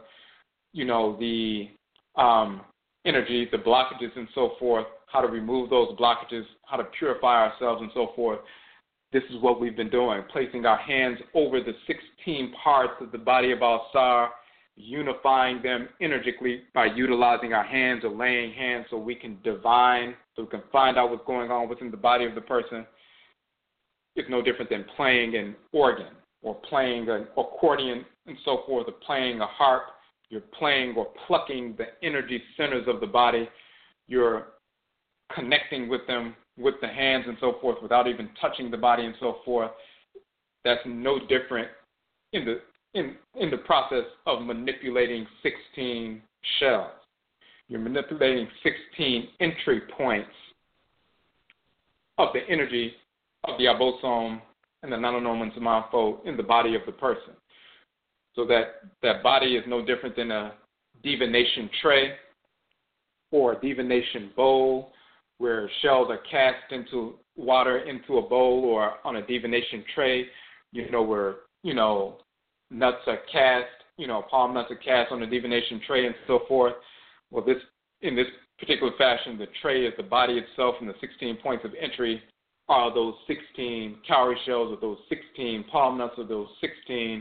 energy, the blockages and so forth, how to remove those blockages, how to purify ourselves and so forth. This is what we've been doing, placing our hands over the 16 parts of the body of Al-Sar, unifying them energetically by utilizing our hands or laying hands so we can divine, so we can find out what's going on within the body of the person. It's no different than playing an organ or playing an accordion and so forth, or playing a harp. You're playing or plucking the energy centers of the body. You're connecting with them with the hands and so forth without even touching the body and so forth. That's no different in the process of manipulating 16 shells. You're manipulating 16 entry points of the energy of the Abosom and the Nanonoman Samanfo in the body of the person. So that body is no different than a divination tray or a divination bowl where shells are cast into water into a bowl, or on a divination tray, where, nuts are cast, palm nuts are cast on a divination tray and so forth. Well, in this particular fashion, the tray is the body itself, and the 16 points of entry are those 16 cowrie shells, or those 16 palm nuts, or those 16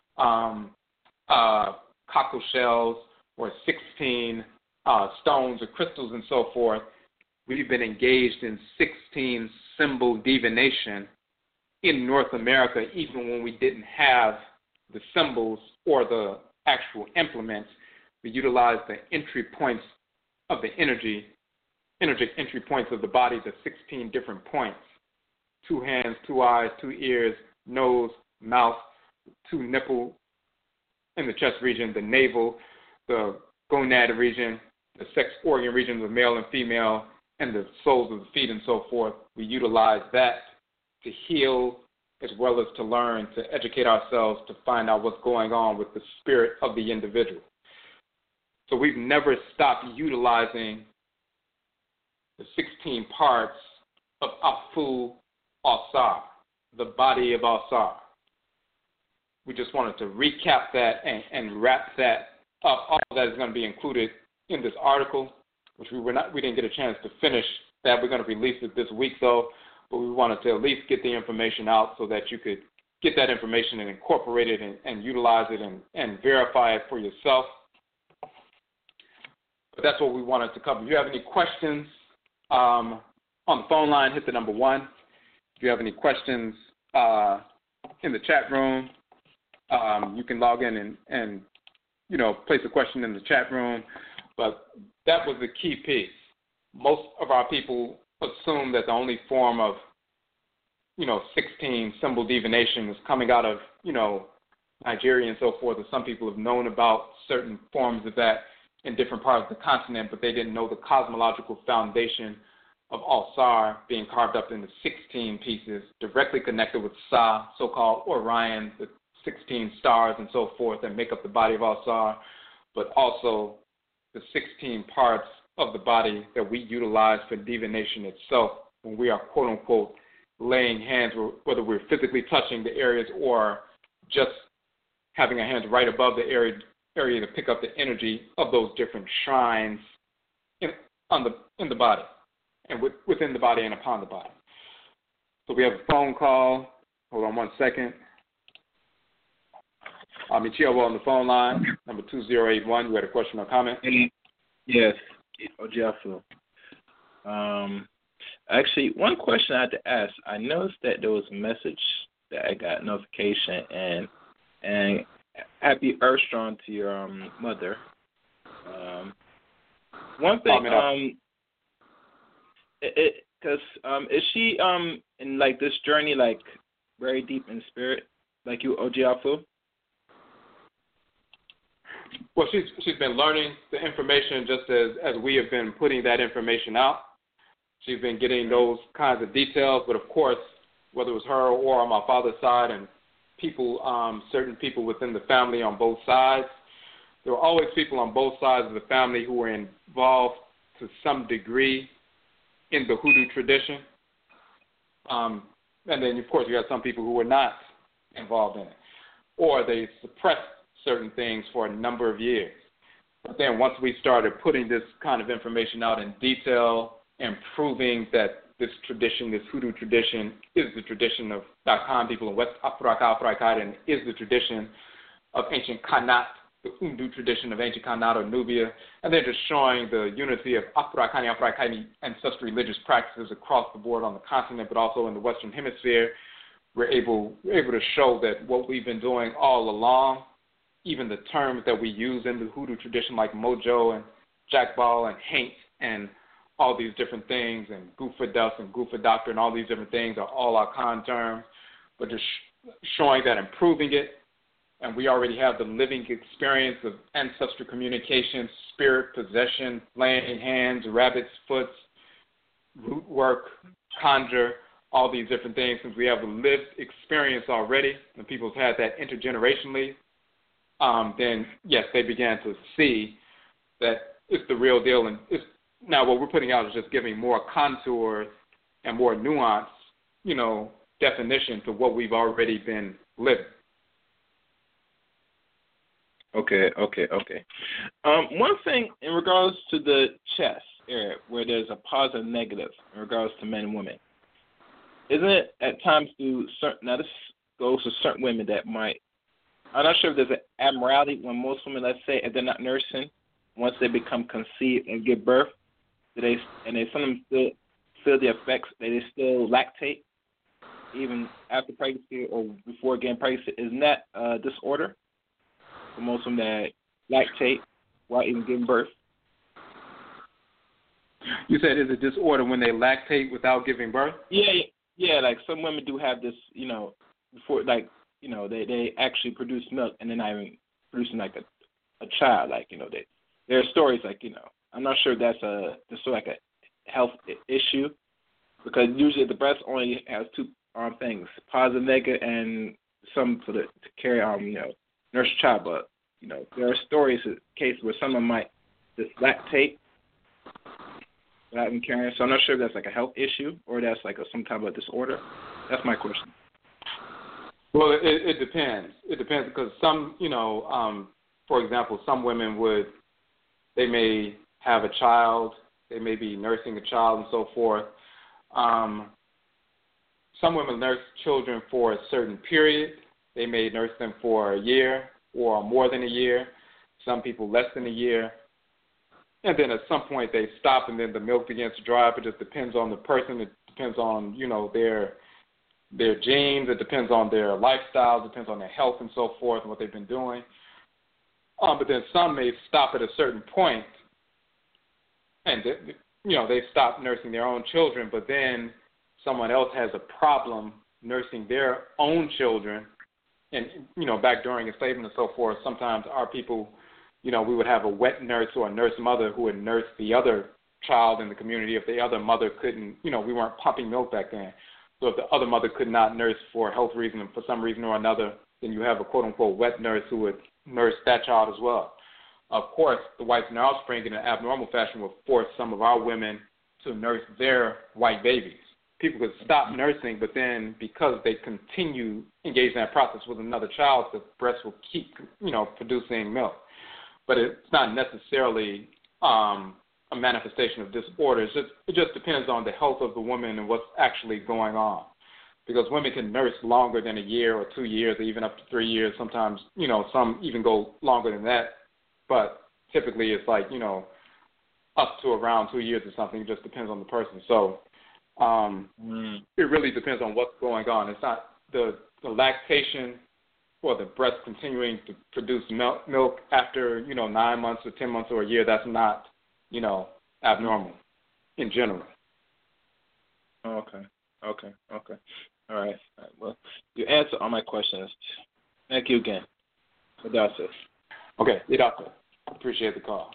cockle shells, or 16 stones or crystals and so forth. We've been engaged in 16 symbol divination in North America, even when we didn't have the symbols or the actual implements. We utilized the entry points of the energetic entry points of the body, the 16 different points: 2 hands, 2 eyes, 2 ears, nose, mouth, 2 nipples in the chest region, the navel, the gonad region, the sex organ regions of male and female, and the soles of the feet and so forth. We utilize that to heal as well as to learn, to educate ourselves, to find out what's going on with the spirit of the individual. So we've never stopped utilizing the 16 parts of Afu Al-Sar, the body of Al-Sar. We just wanted to recap that and wrap that up. All of that is going to be included in this article, which we didn't get a chance to finish that. We're going to release it this week, though, but we wanted to at least get the information out so that you could get that information and incorporate it and utilize it and verify it for yourself. But that's what we wanted to cover. If you have any questions on the phone line, hit the number 1. If you have any questions in the chat room, you can log in and place a question in the chat room. But that was the key piece. Most of our people assume that the only form of, 16 symbol divination is coming out of, Nigeria and so forth. Or some people have known about certain forms of that in different parts of the continent, but they didn't know the cosmological foundation of Al-Sar being carved up into 16 pieces, directly connected with Sa, so-called Orion, the 16 stars and so forth that make up the body of Al-Sar, but also the 16 parts of the body that we utilize for divination itself when we are, quote-unquote, laying hands, whether we're physically touching the areas or just having our hands right above the area to pick up the energy of those different shrines in the body and within the body and upon the body. So we have a phone call. Hold on one second. Michio on the phone line, number 2081. You had a question or comment? Yes, Ojiafu. Actually, one question I had to ask. I noticed that there was a message that I got notification, and happy Earth Strong to your mother. One thing, because is she in like this journey like very deep in spirit, like you, Ojiafu? Well, she's been learning the information just as we have been putting that information out. She's been getting those kinds of details, but of course, whether it was her or on my father's side and people, certain people within the family on both sides, there were always people on both sides of the family who were involved to some degree in the hoodoo tradition. And then, of course, you have some people who were not involved in it, or they suppressed certain things for a number of years. But then once we started putting this kind of information out in detail and proving that this tradition, this hoodoo tradition, is the tradition of the Akan people in West Africa, and is the tradition of ancient Kanat, the Undu tradition of ancient Kanat or Nubia, and then just showing the unity of Afrikani ancestral religious practices across the board on the continent, but also in the Western Hemisphere. We're able to show that what we've been doing all along, even the terms that we use in the hoodoo tradition like mojo and jackball and haint and all these different things, and goofa dust and goofa doctor and all these different things are all Akan terms, but just showing that and proving it. And we already have the living experience of ancestral communication, spirit possession, laying hands, rabbit's foots, root work, conjure, all these different things. Since we have the lived experience already, and people have had that intergenerationally, then yes, they began to see that it's the real deal. And now what we're putting out is just giving more contours and more nuance, definition to what we've already been living. Okay. One thing in regards to the chest area, where there's a positive and negative in regards to men and women, isn't it at times now this goes to certain women that might, I'm not sure if there's an abnormality when most women, let's say, if they're not nursing, once they become conceived and give birth, they some of them still feel the effects, they still lactate even after pregnancy or before getting pregnant. Isn't that a disorder for most of them that lactate while even giving birth? You said it's a disorder when they lactate without giving birth? Yeah, like some women do have this, before, like, they actually produce milk and they're not even producing like a child, like, there are stories like, I'm not sure if that's like a health issue, because usually the breast only has two things, positive, negative, and some to carry nurse a child. But there are stories, cases where someone might just lactate without even carrying. So I'm not sure if that's like a health issue or that's like some type of disorder. That's my question. Well, it depends. It depends because some, for example, some women they may have a child, they may be nursing a child and so forth. Some women nurse children for a certain period. They may nurse them for a year or more than a year. Some people less than a year. And then at some point they stop and then the milk begins to dry up. It just depends on the person. It depends on, their genes. It depends on their lifestyle. It depends on their health and so forth and what they've been doing. But then some may stop at a certain point and, they stop nursing their own children, but then someone else has a problem nursing their own children. And, back during enslavement and so forth, sometimes our people, we would have a wet nurse or a nurse mother who would nurse the other child in the community. If the other mother couldn't, we weren't pumping milk back then. So if the other mother could not nurse for health reasons for some reason or another, then you have a quote-unquote wet nurse who would nurse that child as well. Of course, the whites in our offspring in an abnormal fashion will force some of our women to nurse their white babies. People could stop nursing, but then because they continue engaged in that process with another child, the breast will keep, producing milk. But it's not necessarily a manifestation of disorder. It just depends on the health of the woman and what's actually going on. because women can nurse longer than a year or 2 years or even up to 3 years. Sometimes, some even go longer than that. But typically it's like, up to around 2 years or something. It just depends on the person. So it really depends on what's going on. It's not the lactation or the breast continuing to produce milk after, 9 months or 10 months or a year. That's not, abnormal in general. Okay. All right. Well, you answered all my questions. Thank you again. That's it. Okay, doctor. Appreciate the call.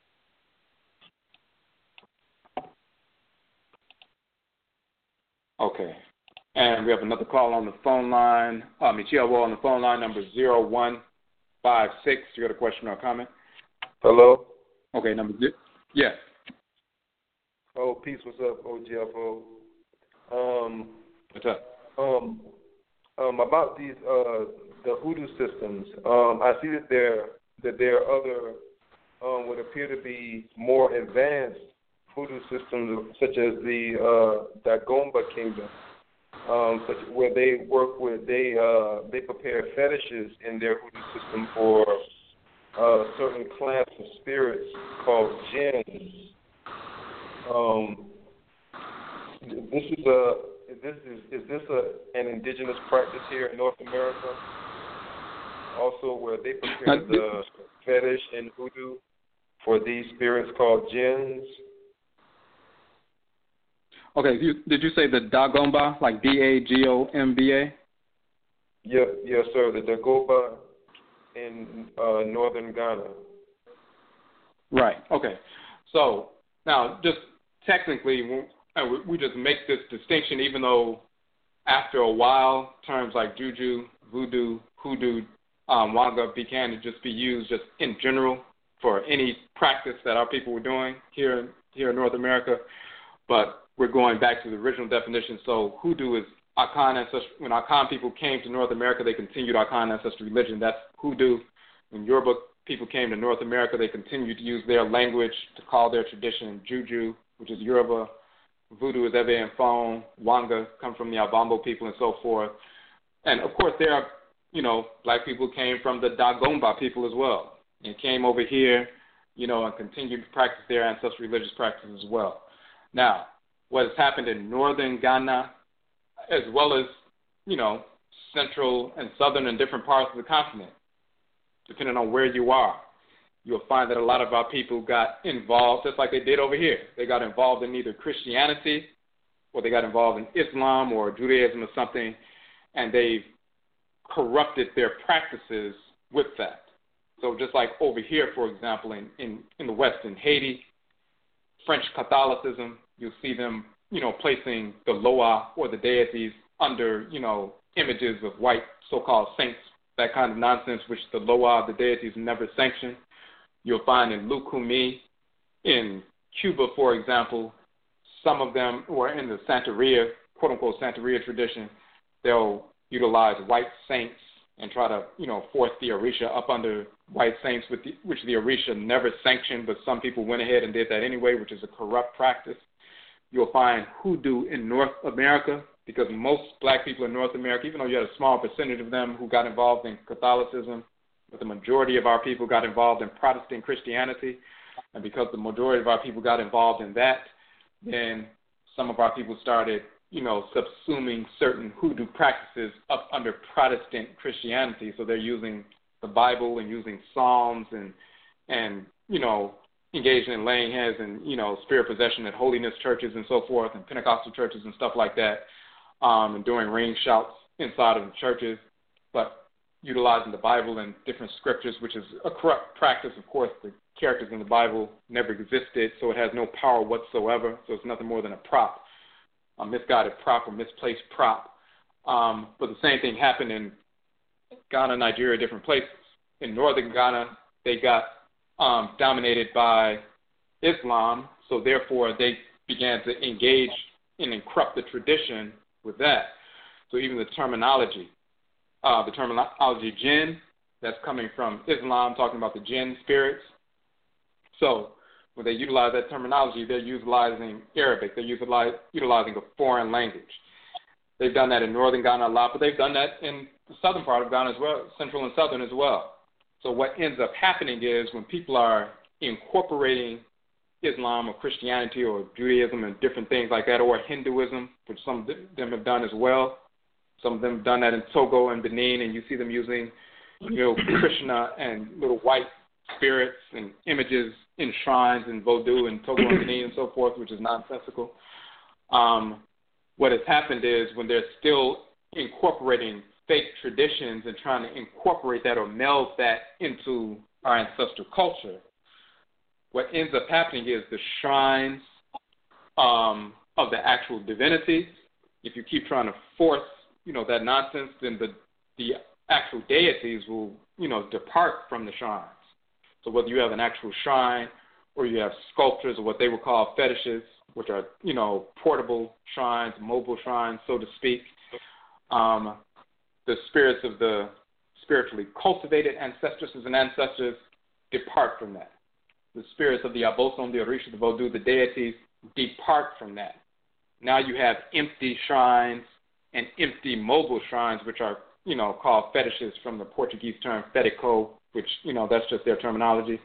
Okay. And we have another call on the phone line. Michelle on the phone line, number 0156. You got a question or a comment? Hello? Okay, number 0. Yes. Oh, peace. What's up, OGFO? What's up? About these the hoodoo systems. I see that there are other what appear to be more advanced hoodoo systems, such as the Dagomba Kingdom, where they work with they prepare fetishes in their hoodoo system for certain class of spirits called jinns. Is this an indigenous practice here in North America? Also, where they prepare the fetish in hoodoo for these spirits called jinns. Okay, did you say the Dagomba, like Dagomba? Yes, sir. The Dagomba in northern Ghana. Right. Okay. So now, just technically, we just make this distinction, even though after a while, terms like juju, voodoo, hoodoo, wanga began to just be used just in general for any practice that our people were doing here in North America. But we're going back to the original definition. So hoodoo is Akan ancestry. When Akan people came to North America, they continued Akan ancestry religion. That's hoodoo. When Yoruba people came to North America, they continued to use their language to call their tradition juju, which is Yoruba. Voodoo is Ebe and Fon. Wanga come from the Abambo people and so forth. And, of course, there are, black people came from the Dagomba people as well and came over here, and continued to practice their ancestral religious practices as well. Now, what has happened in northern Ghana, as well as, central and southern and different parts of the continent, depending on where you are, you'll find that a lot of our people got involved, just like they did over here. They got involved in either Christianity or they got involved in Islam or Judaism or something, and they've corrupted their practices with that. So just like over here, for example, in the West, in Haiti, French Catholicism, you'll see them, placing the Loa or the deities under, images of white so-called saints, that kind of nonsense, which the Loa, the deities, never sanctioned. You'll find in Lucumi, in Cuba, for example, some of them, or in the Santeria, quote-unquote Santeria tradition, they'll utilize white saints and try to, force the Orisha up under white saints, which the Orisha never sanctioned, but some people went ahead and did that anyway, which is a corrupt practice. You'll find hoodoo in North America, because most black people in North America, even though you had a small percentage of them who got involved in Catholicism, but the majority of our people got involved in Protestant Christianity, and because the majority of our people got involved in that, then some of our people started, subsuming certain hoodoo practices up under Protestant Christianity. So they're using the Bible and using Psalms and engaging in laying hands and, spirit possession at holiness churches and so forth, and Pentecostal churches and stuff like that, and doing ring shouts inside of the churches, but utilizing the Bible and different scriptures, which is a corrupt practice. Of course, the characters in the Bible never existed, so it has no power whatsoever. So it's nothing more than a prop, a misguided prop or misplaced prop. But the same thing happened in Ghana, Nigeria, different places. In northern Ghana, they got dominated by Islam, so therefore they began to engage in and corrupt the tradition with that. So even the terminology jinn, that's coming from Islam, talking about the jinn spirits. So when they utilize that terminology, they're utilizing Arabic. They're utilizing a foreign language. They've done that in northern Ghana a lot, but they've done that in the southern part of Ghana as well, central and southern as well. So what ends up happening is when people are incorporating Islam or Christianity or Judaism and different things like that, or Hinduism, which some of them have done as well. Some of them have done that in Togo and Benin, and you see them using, Krishna and little white spirits and images in shrines in Vodou and Togo and Benin and so forth, which is nonsensical. What has happened is when they're still incorporating fake traditions and trying to incorporate that or meld that into our ancestral culture, what ends up happening is the shrines of the actual divinities, if you keep trying to force, that nonsense, then the actual deities will, depart from the shrines. So whether you have an actual shrine or you have sculptures or what they would call fetishes, which are, portable shrines, mobile shrines, so to speak, the spirits of the spiritually cultivated ancestresses and ancestors depart from that. The spirits of the Abosom, the Orisha, the Vodou, the deities depart from that. Now you have empty shrines and empty mobile shrines, which are, called fetishes from the Portuguese term fetico, which, that's just their terminology.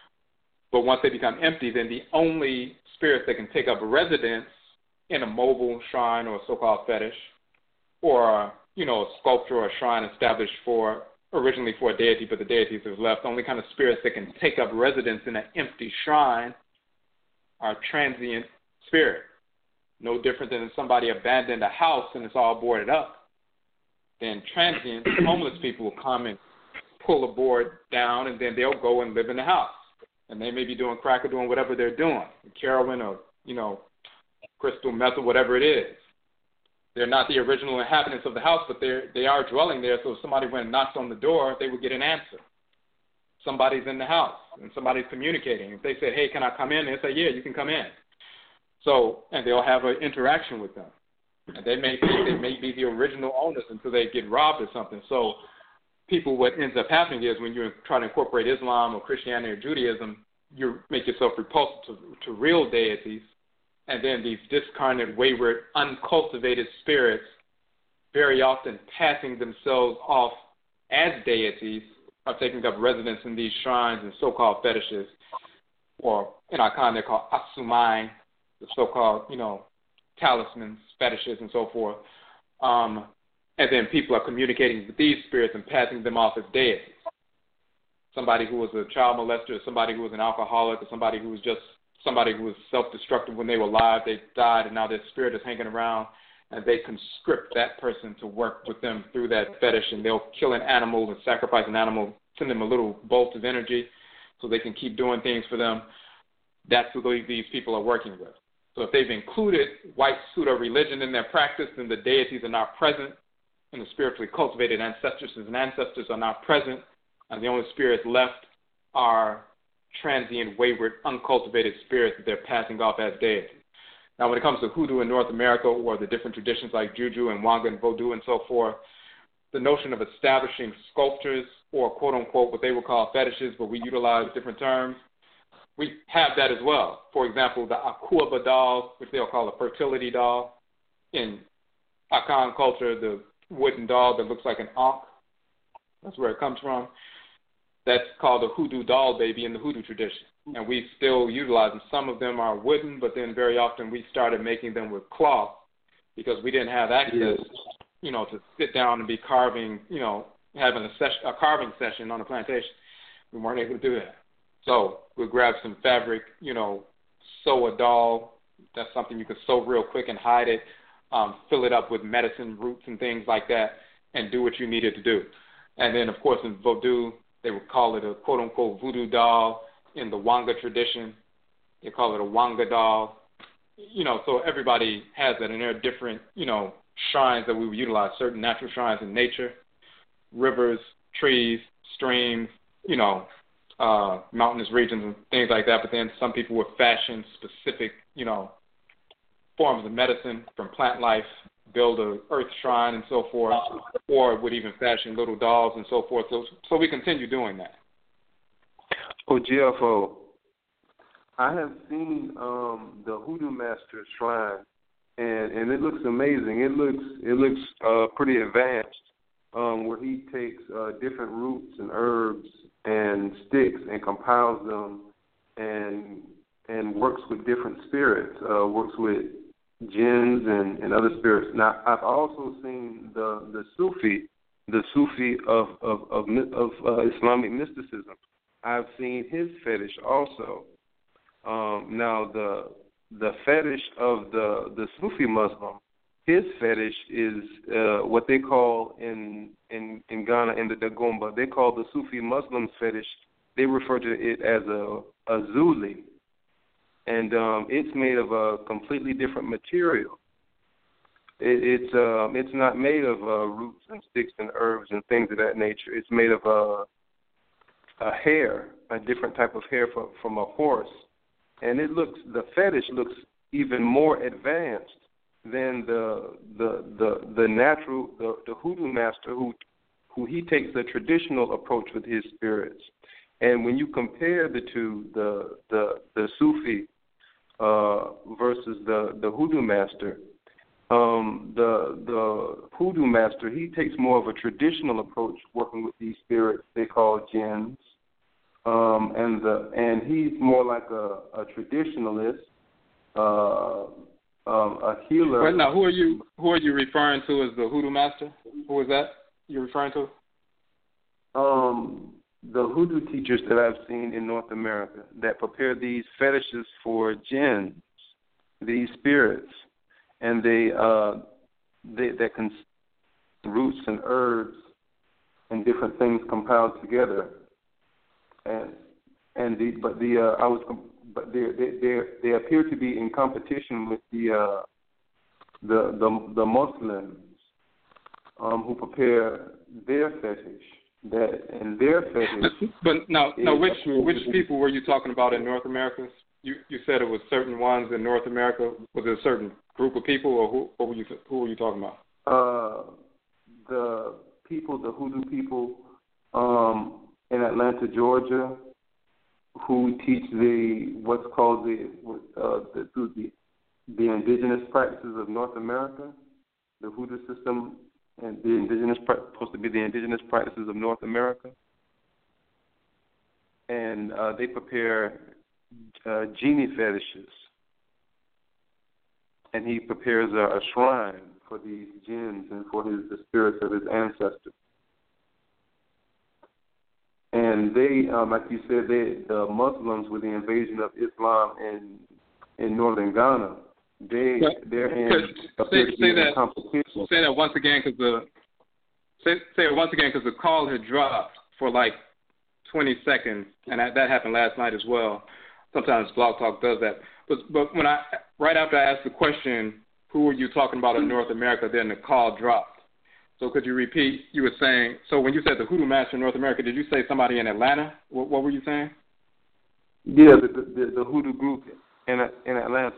But once they become empty, then the only spirits that can take up residence in a mobile shrine or a so-called fetish or, a sculpture or a shrine established originally for a deity, but the deities have left, the only kind of spirits that can take up residence in an empty shrine are transient spirits. No different than if somebody abandoned a house and it's all boarded up. Then transient, homeless people will come and pull a board down, and then they'll go and live in the house. And they may be doing crack or doing whatever they're doing, heroin or, crystal meth or whatever it is. They're not the original inhabitants of the house, but they are dwelling there. So if somebody went and knocked on the door, they would get an answer. Somebody's in the house, and somebody's communicating. If they say, hey, can I come in? They'll say, yeah, you can come in. So, and they'll have an interaction with them. And they may be the original owners until they get robbed or something. So people, what ends up happening is when you're trying to incorporate Islam or Christianity or Judaism, you make yourself repulsive to real deities, and then these discarnate, wayward, uncultivated spirits very often passing themselves off as deities are taking up residence in these shrines and so-called fetishes, or in our kind they're called asumai, the so-called, talismans, fetishes, and so forth. And then people are communicating with these spirits and passing them off as deities. Somebody who was a child molester, or somebody who was an alcoholic, or somebody who was self-destructive when they were alive, they died, and now their spirit is hanging around, and they conscript that person to work with them through that fetish, and they'll kill an animal and sacrifice an animal, send them a little bolt of energy so they can keep doing things for them. That's who these people are working with. So if they've included white pseudo-religion in their practice, then the deities are not present, and the spiritually cultivated ancestresses and ancestors are not present, and the only spirits left are transient, wayward, uncultivated spirits that they're passing off as deities. Now, when it comes to hoodoo in North America or the different traditions like juju and wanga and vodou and so forth, the notion of establishing sculptures or quote-unquote what they would call fetishes, but we utilize different terms, we have that as well. For example, the Akuaba doll, which they'll call a fertility doll. In Akan culture, the wooden doll that looks like an ankh, that's where it comes from. That's called a hoodoo doll baby in the hoodoo tradition. And we still utilize them. Some of them are wooden, but then very often we started making them with cloth because we didn't have access, to sit down and be carving, having a carving session on a plantation. We weren't able to do that. So we'll grab some fabric, sew a doll. That's something you can sew real quick and hide it, fill it up with medicine roots and things like that, and do what you needed to do. And then, of course, in Vodou, they would call it a quote-unquote voodoo doll. In the Wanga tradition, they call it a Wanga doll. So everybody has that, and there are different, shrines that we would utilize, certain natural shrines in nature, rivers, trees, streams, mountainous regions and things like that. But then some people would fashion specific, forms of medicine from plant life, build a earth shrine and so forth, or would even fashion little dolls and so forth. So we continue doing that. GFO, I have seen the Hoodoo Master Shrine and it looks amazing. It looks pretty advanced, where he takes different roots and herbs and sticks and compiles them and works with different spirits, works with jinns and other spirits. Now, I've also seen the Sufi of Islamic mysticism. I've seen his fetish also. Now, the fetish of the Sufi Muslim, his fetish is what they call in Ghana, in the Dagomba, they call the Sufi Muslims fetish, they refer to it as a zuli. And it's made of a completely different material. It's not made of roots and sticks and herbs and things of that nature. It's made of a hair, a different type of hair from a horse. And the fetish looks even more advanced than the hoodoo master who he takes a traditional approach with his spirits. And when you compare the two, the Sufi versus the hoodoo master, the hoodoo master, he takes more of a traditional approach working with these spirits they call jinns. And he's more like a traditionalist, a healer. Right now, who are you referring to as the hoodoo master? Who is that you're referring to? The hoodoo teachers that I've seen in North America that prepare these fetishes for jinns, these spirits, and they can roots and herbs and different things compiled together. They appear to be in competition with the Muslims who prepare their fetish. Their fetish. But now, which people were you talking about in North America? You said it was certain ones in North America. Was it a certain group of people, or who were you talking about? The hoodoo people in Atlanta, Georgia, who teach what's called the indigenous practices of North America, the hoodoo system, and supposed to be the indigenous practices of North America, and they prepare genie fetishes, and he prepares a shrine for these jinns and for the spirits of his ancestors. And they, like you said, the Muslims with the invasion of Islam in northern Ghana, their hands appear to be in competition. Say that once again, because the call had dropped for like 20 seconds, and that happened last night as well. Sometimes Blog Talk does that. But when right after I asked the question, who were you talking about in North America, then the call dropped. So could you repeat? You were saying, so when you said the hoodoo master in North America, did you say somebody in Atlanta? What were you saying? Yeah, the hoodoo group in Atlanta.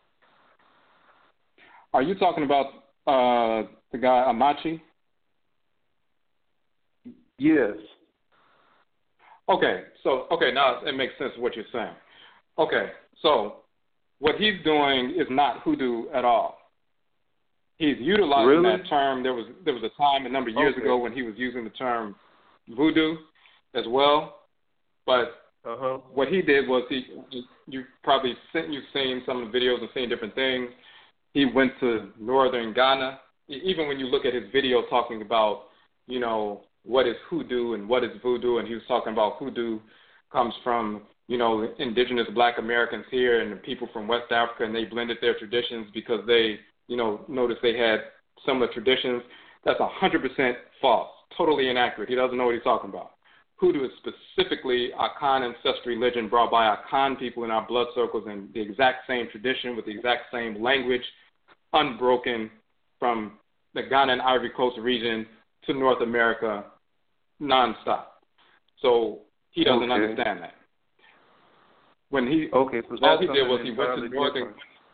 Are you talking about the guy Amachi? Yes. Okay, now it makes sense what you're saying. Okay, so what he's doing is not hoodoo at all. He's utilizing that term. There was a time a number of years ago when he was using the term voodoo as well. But what he did was you've seen some of the videos and seen different things. He went to northern Ghana. Even when you look at his video talking about, what is hoodoo and what is voodoo, and he was talking about hoodoo comes from, indigenous black Americans here and the people from West Africa, and they blended their traditions because they noticed they had similar traditions. That's 100% false, totally inaccurate. He doesn't know what he's talking about. Hoodoo is specifically Akan ancestry religion brought by Akan people in our blood circles, and the exact same tradition with the exact same language, unbroken from the Ghana and Ivory Coast region to North America, nonstop. So he doesn't understand that. When all he did was he went to northern.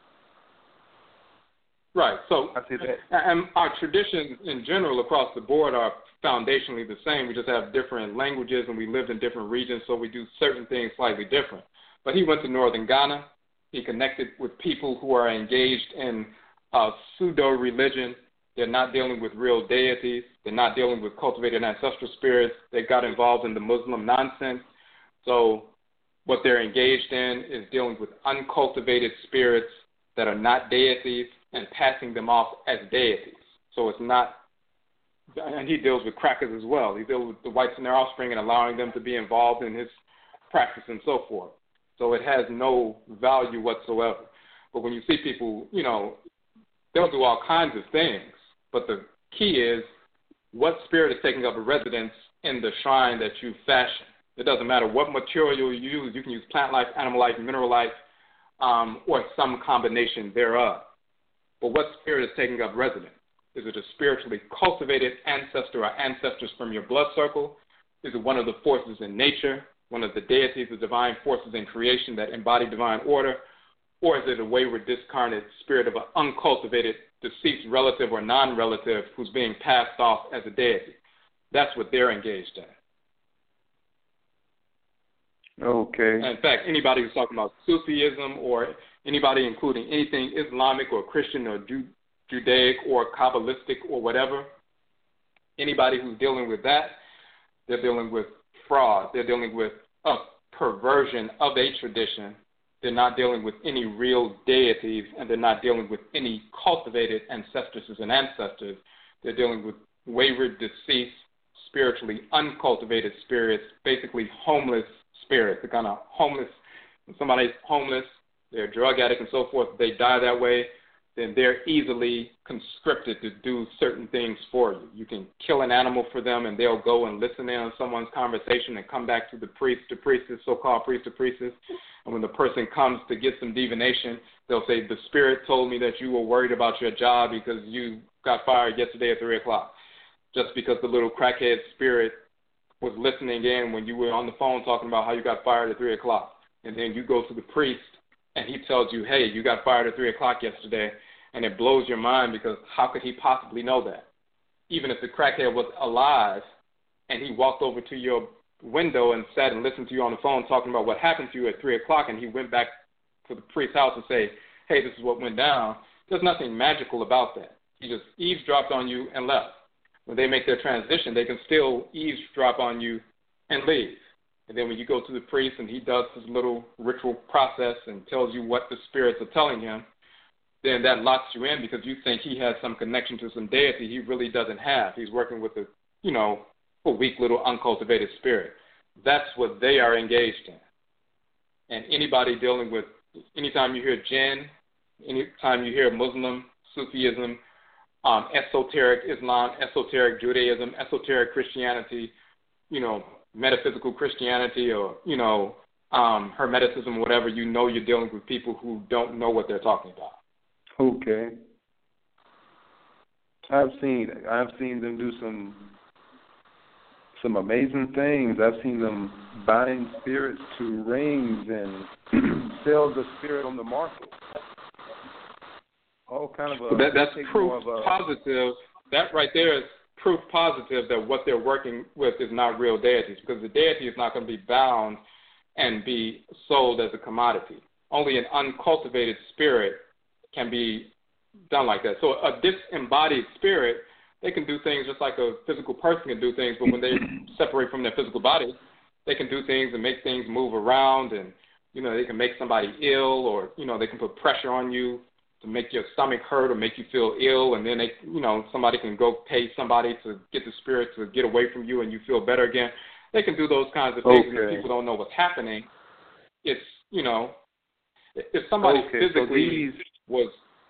Right. So, and our traditions in general across the board are foundationally the same. We just have different languages and we lived in different regions, so we do certain things slightly different. But he went to northern Ghana. He connected with people who are engaged in pseudo-religion. They're not dealing with real deities. They're not dealing with cultivated ancestral spirits. They got involved in the Muslim nonsense. So what they're engaged in is dealing with uncultivated spirits that are not deities and passing them off as deities. So it's not, and he deals with crackers as well. He deals with the whites and their offspring and allowing them to be involved in his practice and so forth. So it has no value whatsoever. But when you see people, they'll do all kinds of things. But the key is what spirit is taking up a residence in the shrine that you fashion. It doesn't matter what material you use. You can use plant life, animal life, mineral life, or some combination thereof. But what spirit is taking up residence? Is it a spiritually cultivated ancestor or ancestors from your blood circle? Is it one of the forces in nature, one of the deities, the divine forces in creation that embody divine order? Or is it a wayward, discarnate spirit of an uncultivated, deceased relative or non-relative who's being passed off as a deity? That's what they're engaged in. Okay. And in fact, anybody who's talking about Sufism or anybody including anything Islamic or Christian or Judaic or Kabbalistic or whatever, anybody who's dealing with that, they're dealing with fraud. They're dealing with a perversion of a tradition. They're not dealing with any real deities, and they're not dealing with any cultivated ancestresses and ancestors. They're dealing with wayward, deceased, spiritually uncultivated spirits, basically homeless spirits. They're kind of homeless. When somebody's homeless, they're a drug addict and so forth, they die that way, then they're easily conscripted to do certain things for you. You can kill an animal for them, and they'll go and listen in on someone's conversation and come back to the priest, the priestess, so-called priest or priestess. And when the person comes to get some divination, they'll say, the spirit told me that you were worried about your job because you got fired yesterday at 3 o'clock. Just because the little crackhead spirit was listening in when you were on the phone talking about how you got fired at 3 o'clock. And then you go to the priest, and he tells you, hey, you got fired at 3 o'clock yesterday. And it blows your mind because how could he possibly know that? Even if the crackhead was alive and he walked over to your window and sat and listened to you on the phone talking about what happened to you at 3 o'clock, and he went back to the priest's house and say, hey, this is what went down, there's nothing magical about that. He just eavesdropped on you and left. When they make their transition, they can still eavesdrop on you and leave. And then when you go to the priest and he does his little ritual process and tells you what the spirits are telling him, then that locks you in because you think he has some connection to some deity he really doesn't have. He's working with a weak little uncultivated spirit. That's what they are engaged in. And anybody dealing with, anytime you hear jinn, anytime you hear Muslim, Sufism, esoteric Islam, esoteric Judaism, esoteric Christianity, metaphysical Christianity or, Hermeticism, whatever, you're dealing with people who don't know what they're talking about. Okay. I've seen them do some amazing things. I've seen them bind spirits to rings and sell the spirit on the market. All kind of a. That's proof positive. That right there is proof positive that what they're working with is not real deities, because the deity is not going to be bound and be sold as a commodity. Only an uncultivated spirit can be done like that. So a disembodied spirit, they can do things just like a physical person can do things, but when they separate from their physical body, they can do things and make things move around, and they can make somebody ill, or they can put pressure on you to make your stomach hurt or make you feel ill, and then they somebody can go pay somebody to get the spirit to get away from you and you feel better again. They can do those kinds of things, and if people don't know what's happening, it's if somebody physically was.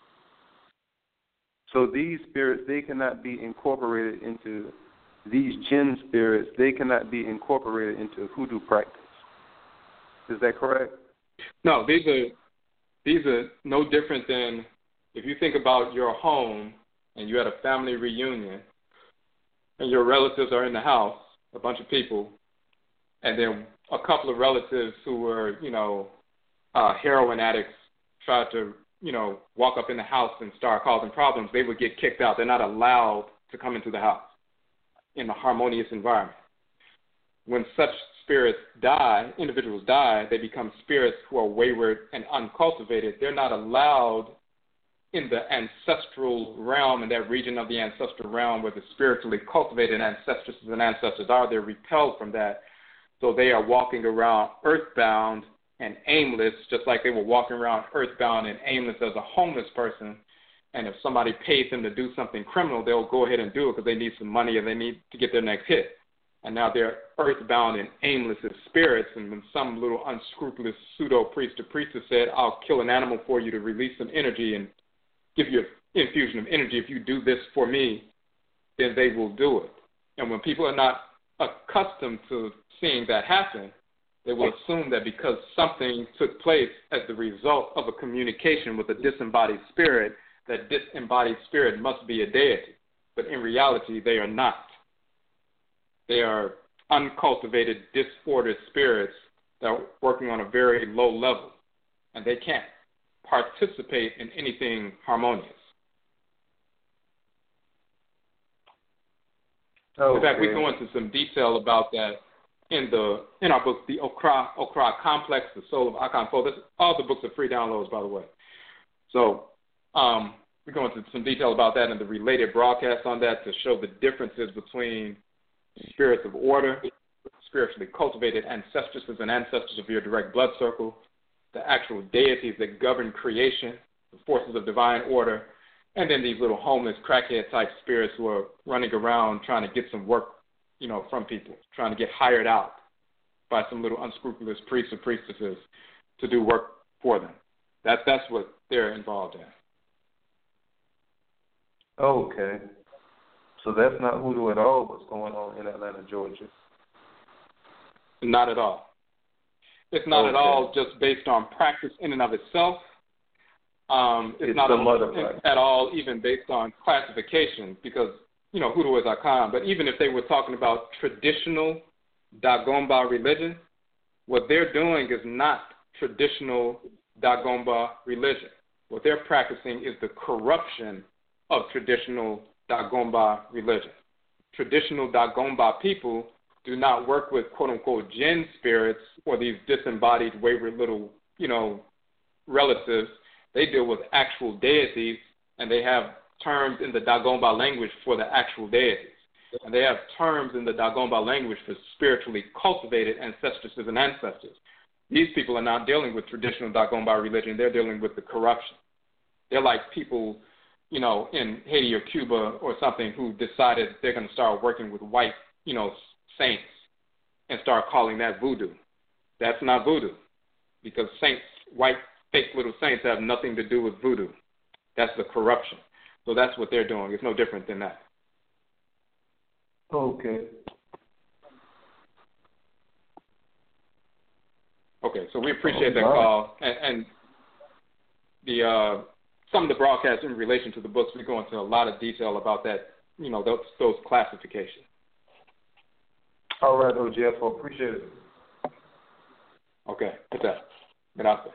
So these spirits, they cannot be incorporated into these jinn spirits. They cannot be incorporated into hoodoo practice. Is that correct? No, these are no different than if you think about your home and you had a family reunion and your relatives are in the house, a bunch of people, and then a couple of relatives who were, heroin addicts tried to, walk up in the house and start causing problems, they would get kicked out. They're not allowed to come into the house in a harmonious environment. When such spirits die, individuals die, they become spirits who are wayward and uncultivated. They're not allowed in the ancestral realm, in that region of the ancestral realm where the spiritually cultivated ancestresses and ancestors are, they're repelled from that. So they are walking around earthbound and aimless, just like they were walking around earthbound and aimless as a homeless person. And if somebody pays them to do something criminal, they'll go ahead and do it because they need some money and they need to get their next hit. And now they're earthbound and aimless as spirits. And when some little unscrupulous pseudo-priest or priestess said, I'll kill an animal for you to release some energy and give you an infusion of energy if you do this for me, then they will do it. And when people are not accustomed to seeing that happen, they will assume that because something took place as the result of a communication with a disembodied spirit, that disembodied spirit must be a deity. But in reality, they are not. They are uncultivated, disordered spirits that are working on a very low level, and they can't participate in anything harmonious. In fact, we go into some detail about that in our book, The Okra Complex, The Soul of Akan-Fo. All the books are free downloads, by the way. So we go into some detail about that and the related broadcasts on that to show the differences between spirits of order, spiritually cultivated ancestresses and ancestors of your direct blood circle, the actual deities that govern creation, the forces of divine order, and then these little homeless crackhead type spirits who are running around trying to get some work, from people, trying to get hired out by some little unscrupulous priests or priestesses to do work for them. That's what they're involved in. Okay. So that's not hoodoo at all, what's going on in Atlanta, Georgia? Not at all. It's not at all just based on practice in and of itself. It's not at all even based on classification because, hoodoo is Akan. But even if they were talking about traditional Dagomba religion, what they're doing is not traditional Dagomba religion. What they're practicing is the corruption of traditional Dagomba religion. Traditional Dagomba people do not work with quote-unquote jinn spirits or these disembodied, wayward little, relatives. They deal with actual deities, and they have terms in the Dagomba language for the actual deities. And they have terms in the Dagomba language for spiritually cultivated ancestresses and ancestors. These people are not dealing with traditional Dagomba religion. They're dealing with the corruption. They're like people, in Haiti or Cuba or something who decided they're going to start working with white, saints and start calling that voodoo. That's not voodoo because saints, white, fake little saints have nothing to do with voodoo. That's the corruption. So that's what they're doing. It's no different than that. Okay. Okay, so we appreciate that call. And the some of the broadcasts in relation to the books, we go into a lot of detail about that, those classifications. All right, OGF, appreciate it. Okay, what's that? Gracias.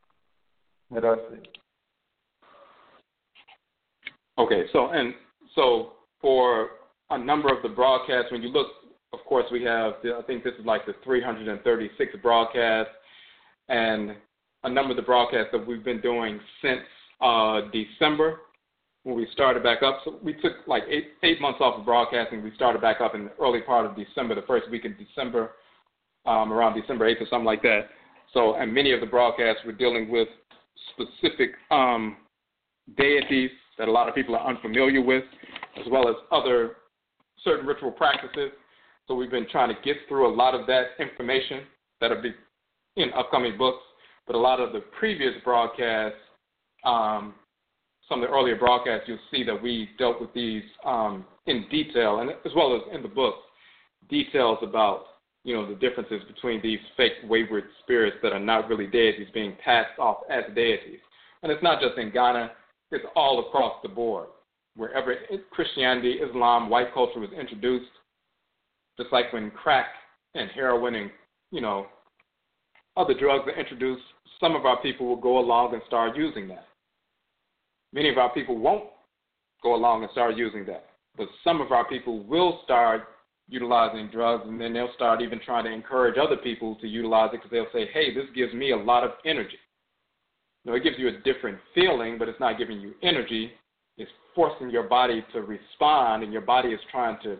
Okay, so for a number of the broadcasts, when you look, of course, we have, I think this is like the 336th broadcast, and a number of the broadcasts that we've been doing since December when we started back up. So we took like eight months off of broadcasting. We started back up in the early part of December, the first week in December, around December 8th or something like that. So, and many of the broadcasts were dealing with specific deities that a lot of people are unfamiliar with, as well as other certain ritual practices. So we've been trying to get through a lot of that information that'll be in upcoming books. But a lot of the previous broadcasts, some of the earlier broadcasts, you'll see that we dealt with these in detail, and as well as in the book, details about, the differences between these fake wayward spirits that are not really deities being passed off as deities. And it's not just in Ghana, it's all across the board. Wherever Christianity, Islam, white culture was introduced, just like when crack and heroin and, other drugs are introduced, some of our people will go along and start using that. Many of our people won't go along and start using that. But some of our people will start utilizing drugs, and then they'll start even trying to encourage other people to utilize it because they'll say, hey, this gives me a lot of energy. it gives you a different feeling, but it's not giving you energy. It's forcing your body to respond, and your body is trying to,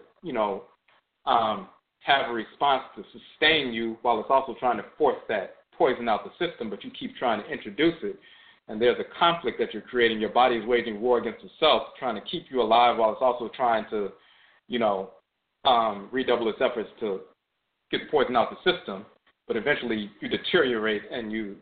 have a response to sustain you while it's also trying to force that poison out the system, but you keep trying to introduce it. And there's a conflict that you're creating. Your body is waging war against itself, trying to keep you alive while it's also trying to, redouble its efforts to get the poison out the system. But eventually you deteriorate and you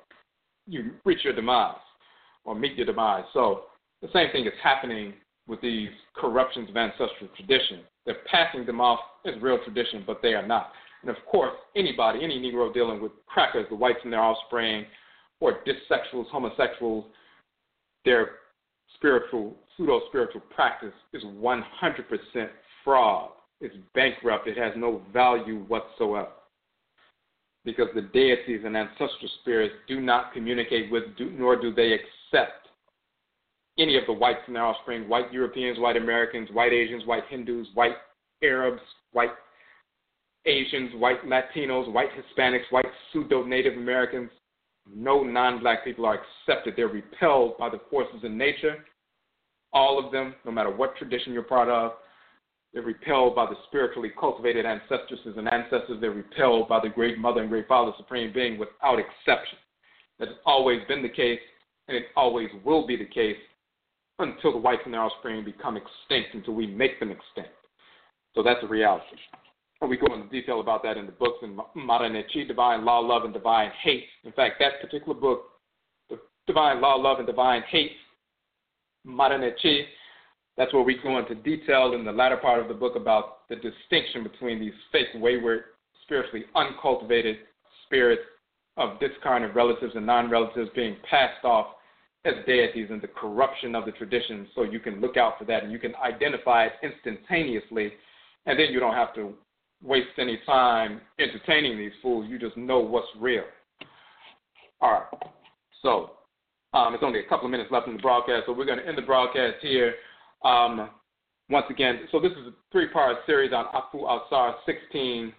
reach your demise or meet your demise. So the same thing is happening with these corruptions of ancestral tradition. They're passing them off as real tradition, but they are not. And of course, any Negro dealing with crackers, the whites and their offspring, or dissexuals, homosexuals, their pseudo-spiritual practice is 100% fraud. It's bankrupt. It has no value whatsoever. Because the deities and ancestral spirits do not communicate with, nor do they accept any of the whites and their offspring, white Europeans, white Americans, white Asians, white Hindus, white Arabs, white Asians, white Latinos, white Hispanics, white pseudo-Native Americans. No non-black people are accepted. They're repelled by the forces in nature. All of them, no matter what tradition you're part of, they're repelled by the spiritually cultivated ancestresses and ancestors. They're repelled by the Great Mother and Great Father, Supreme Being, without exception. That has always been the case, and it always will be the case until the whites and their offspring become extinct, until we make them extinct. So that's a reality. And we go into detail about that in the books in Maranechi, Divine Law, Love, and Divine Hate. In fact, that particular book, the Divine Law, Love, and Divine Hate, Maranechi, that's where we go into detail in the latter part of the book about the distinction between these fake, wayward, spiritually uncultivated spirits of discarnate relatives and non-relatives being passed off as deities and the corruption of the tradition, so you can look out for that and you can identify it instantaneously, and then you don't have to waste any time entertaining these fools. You just know what's real. All right. So it's only a couple of minutes left in the broadcast, so we're going to end the broadcast here. Once again, so this is a 3-part series on Afu Alsar 16,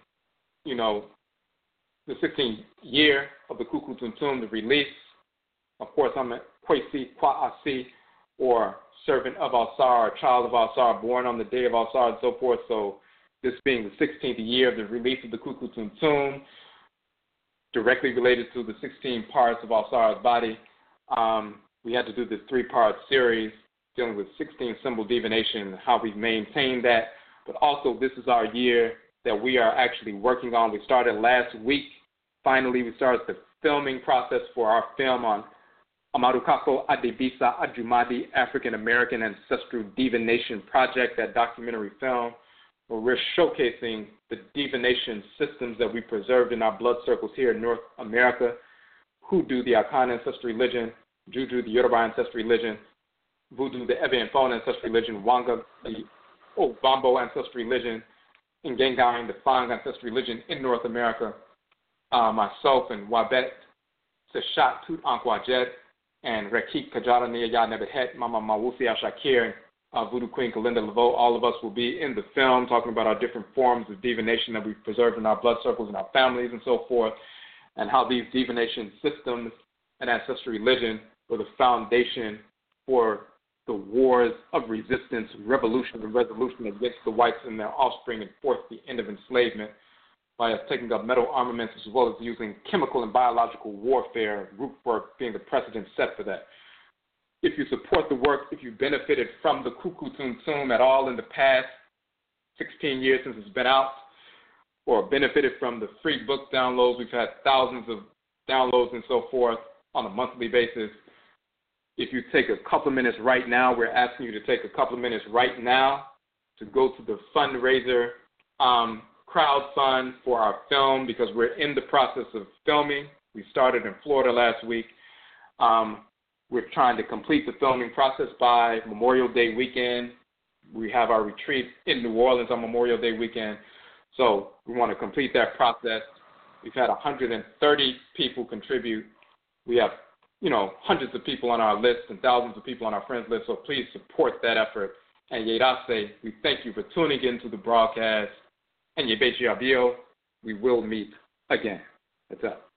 the 16th year of the Kuku Tuntum, the release. Of course, I'm a Kwesi Kwa'asi, or servant of Alsar, or child of Alsar, born on the day of Alsar, and so forth. So this being the 16th year of the release of the Kuku Tuntum, directly related to the 16 parts of Alsar's body, we had to do this 3-part series dealing with 16 symbol divination, how we maintain that. But also, this is our year that we are actually working on. We started last week. Finally, we started the filming process for our film on Amarukako Adebisa Adjumadi, African American Ancestral Divination Project, that documentary film, where we're showcasing the divination systems that we preserved in our blood circles here in North America: Hoodoo, the Akan ancestral religion; Juju, the Yoruba ancestral religion; Voodoo, the Ebe and Fon ancestral religion; Wanga, the Obambo ancestral religion; and Gengang, the Fang ancestral religion in North America. Myself and Wabet Seshat Tut Ankwajet and Rekik Kajara Niya Nebethet, Mama Mawusi Ashakir, Voodoo Queen Kalinda Laveau, all of us will be in the film talking about our different forms of divination that we've preserved in our blood circles and our families and so forth, and how these divination systems and ancestral religion were the foundation for the wars of resistance, revolution, and resolution against the whites and their offspring, and forced the end of enslavement by us taking up metal armaments, as well as using chemical and biological warfare, group work being the precedent set for that. If you support the work, if you benefited from the Kuku Tuntum at all in the past 16 years since it's been out, or benefited from the free book downloads, we've had thousands of downloads and so forth on a monthly basis. If you take a couple of minutes right now, we're asking you to take a couple of minutes right now to go to the fundraiser crowdfund for our film, because we're in the process of filming. We started in Florida last week. We're trying to complete the filming process by Memorial Day weekend. We have our retreat in New Orleans on Memorial Day weekend. So we want to complete that process. We've had 130 people contribute. We have, hundreds of people on our list and thousands of people on our friends list. So please support that effort. And Yerase, we thank you for tuning into the broadcast. And Yebechi Abio, we will meet again. That's up.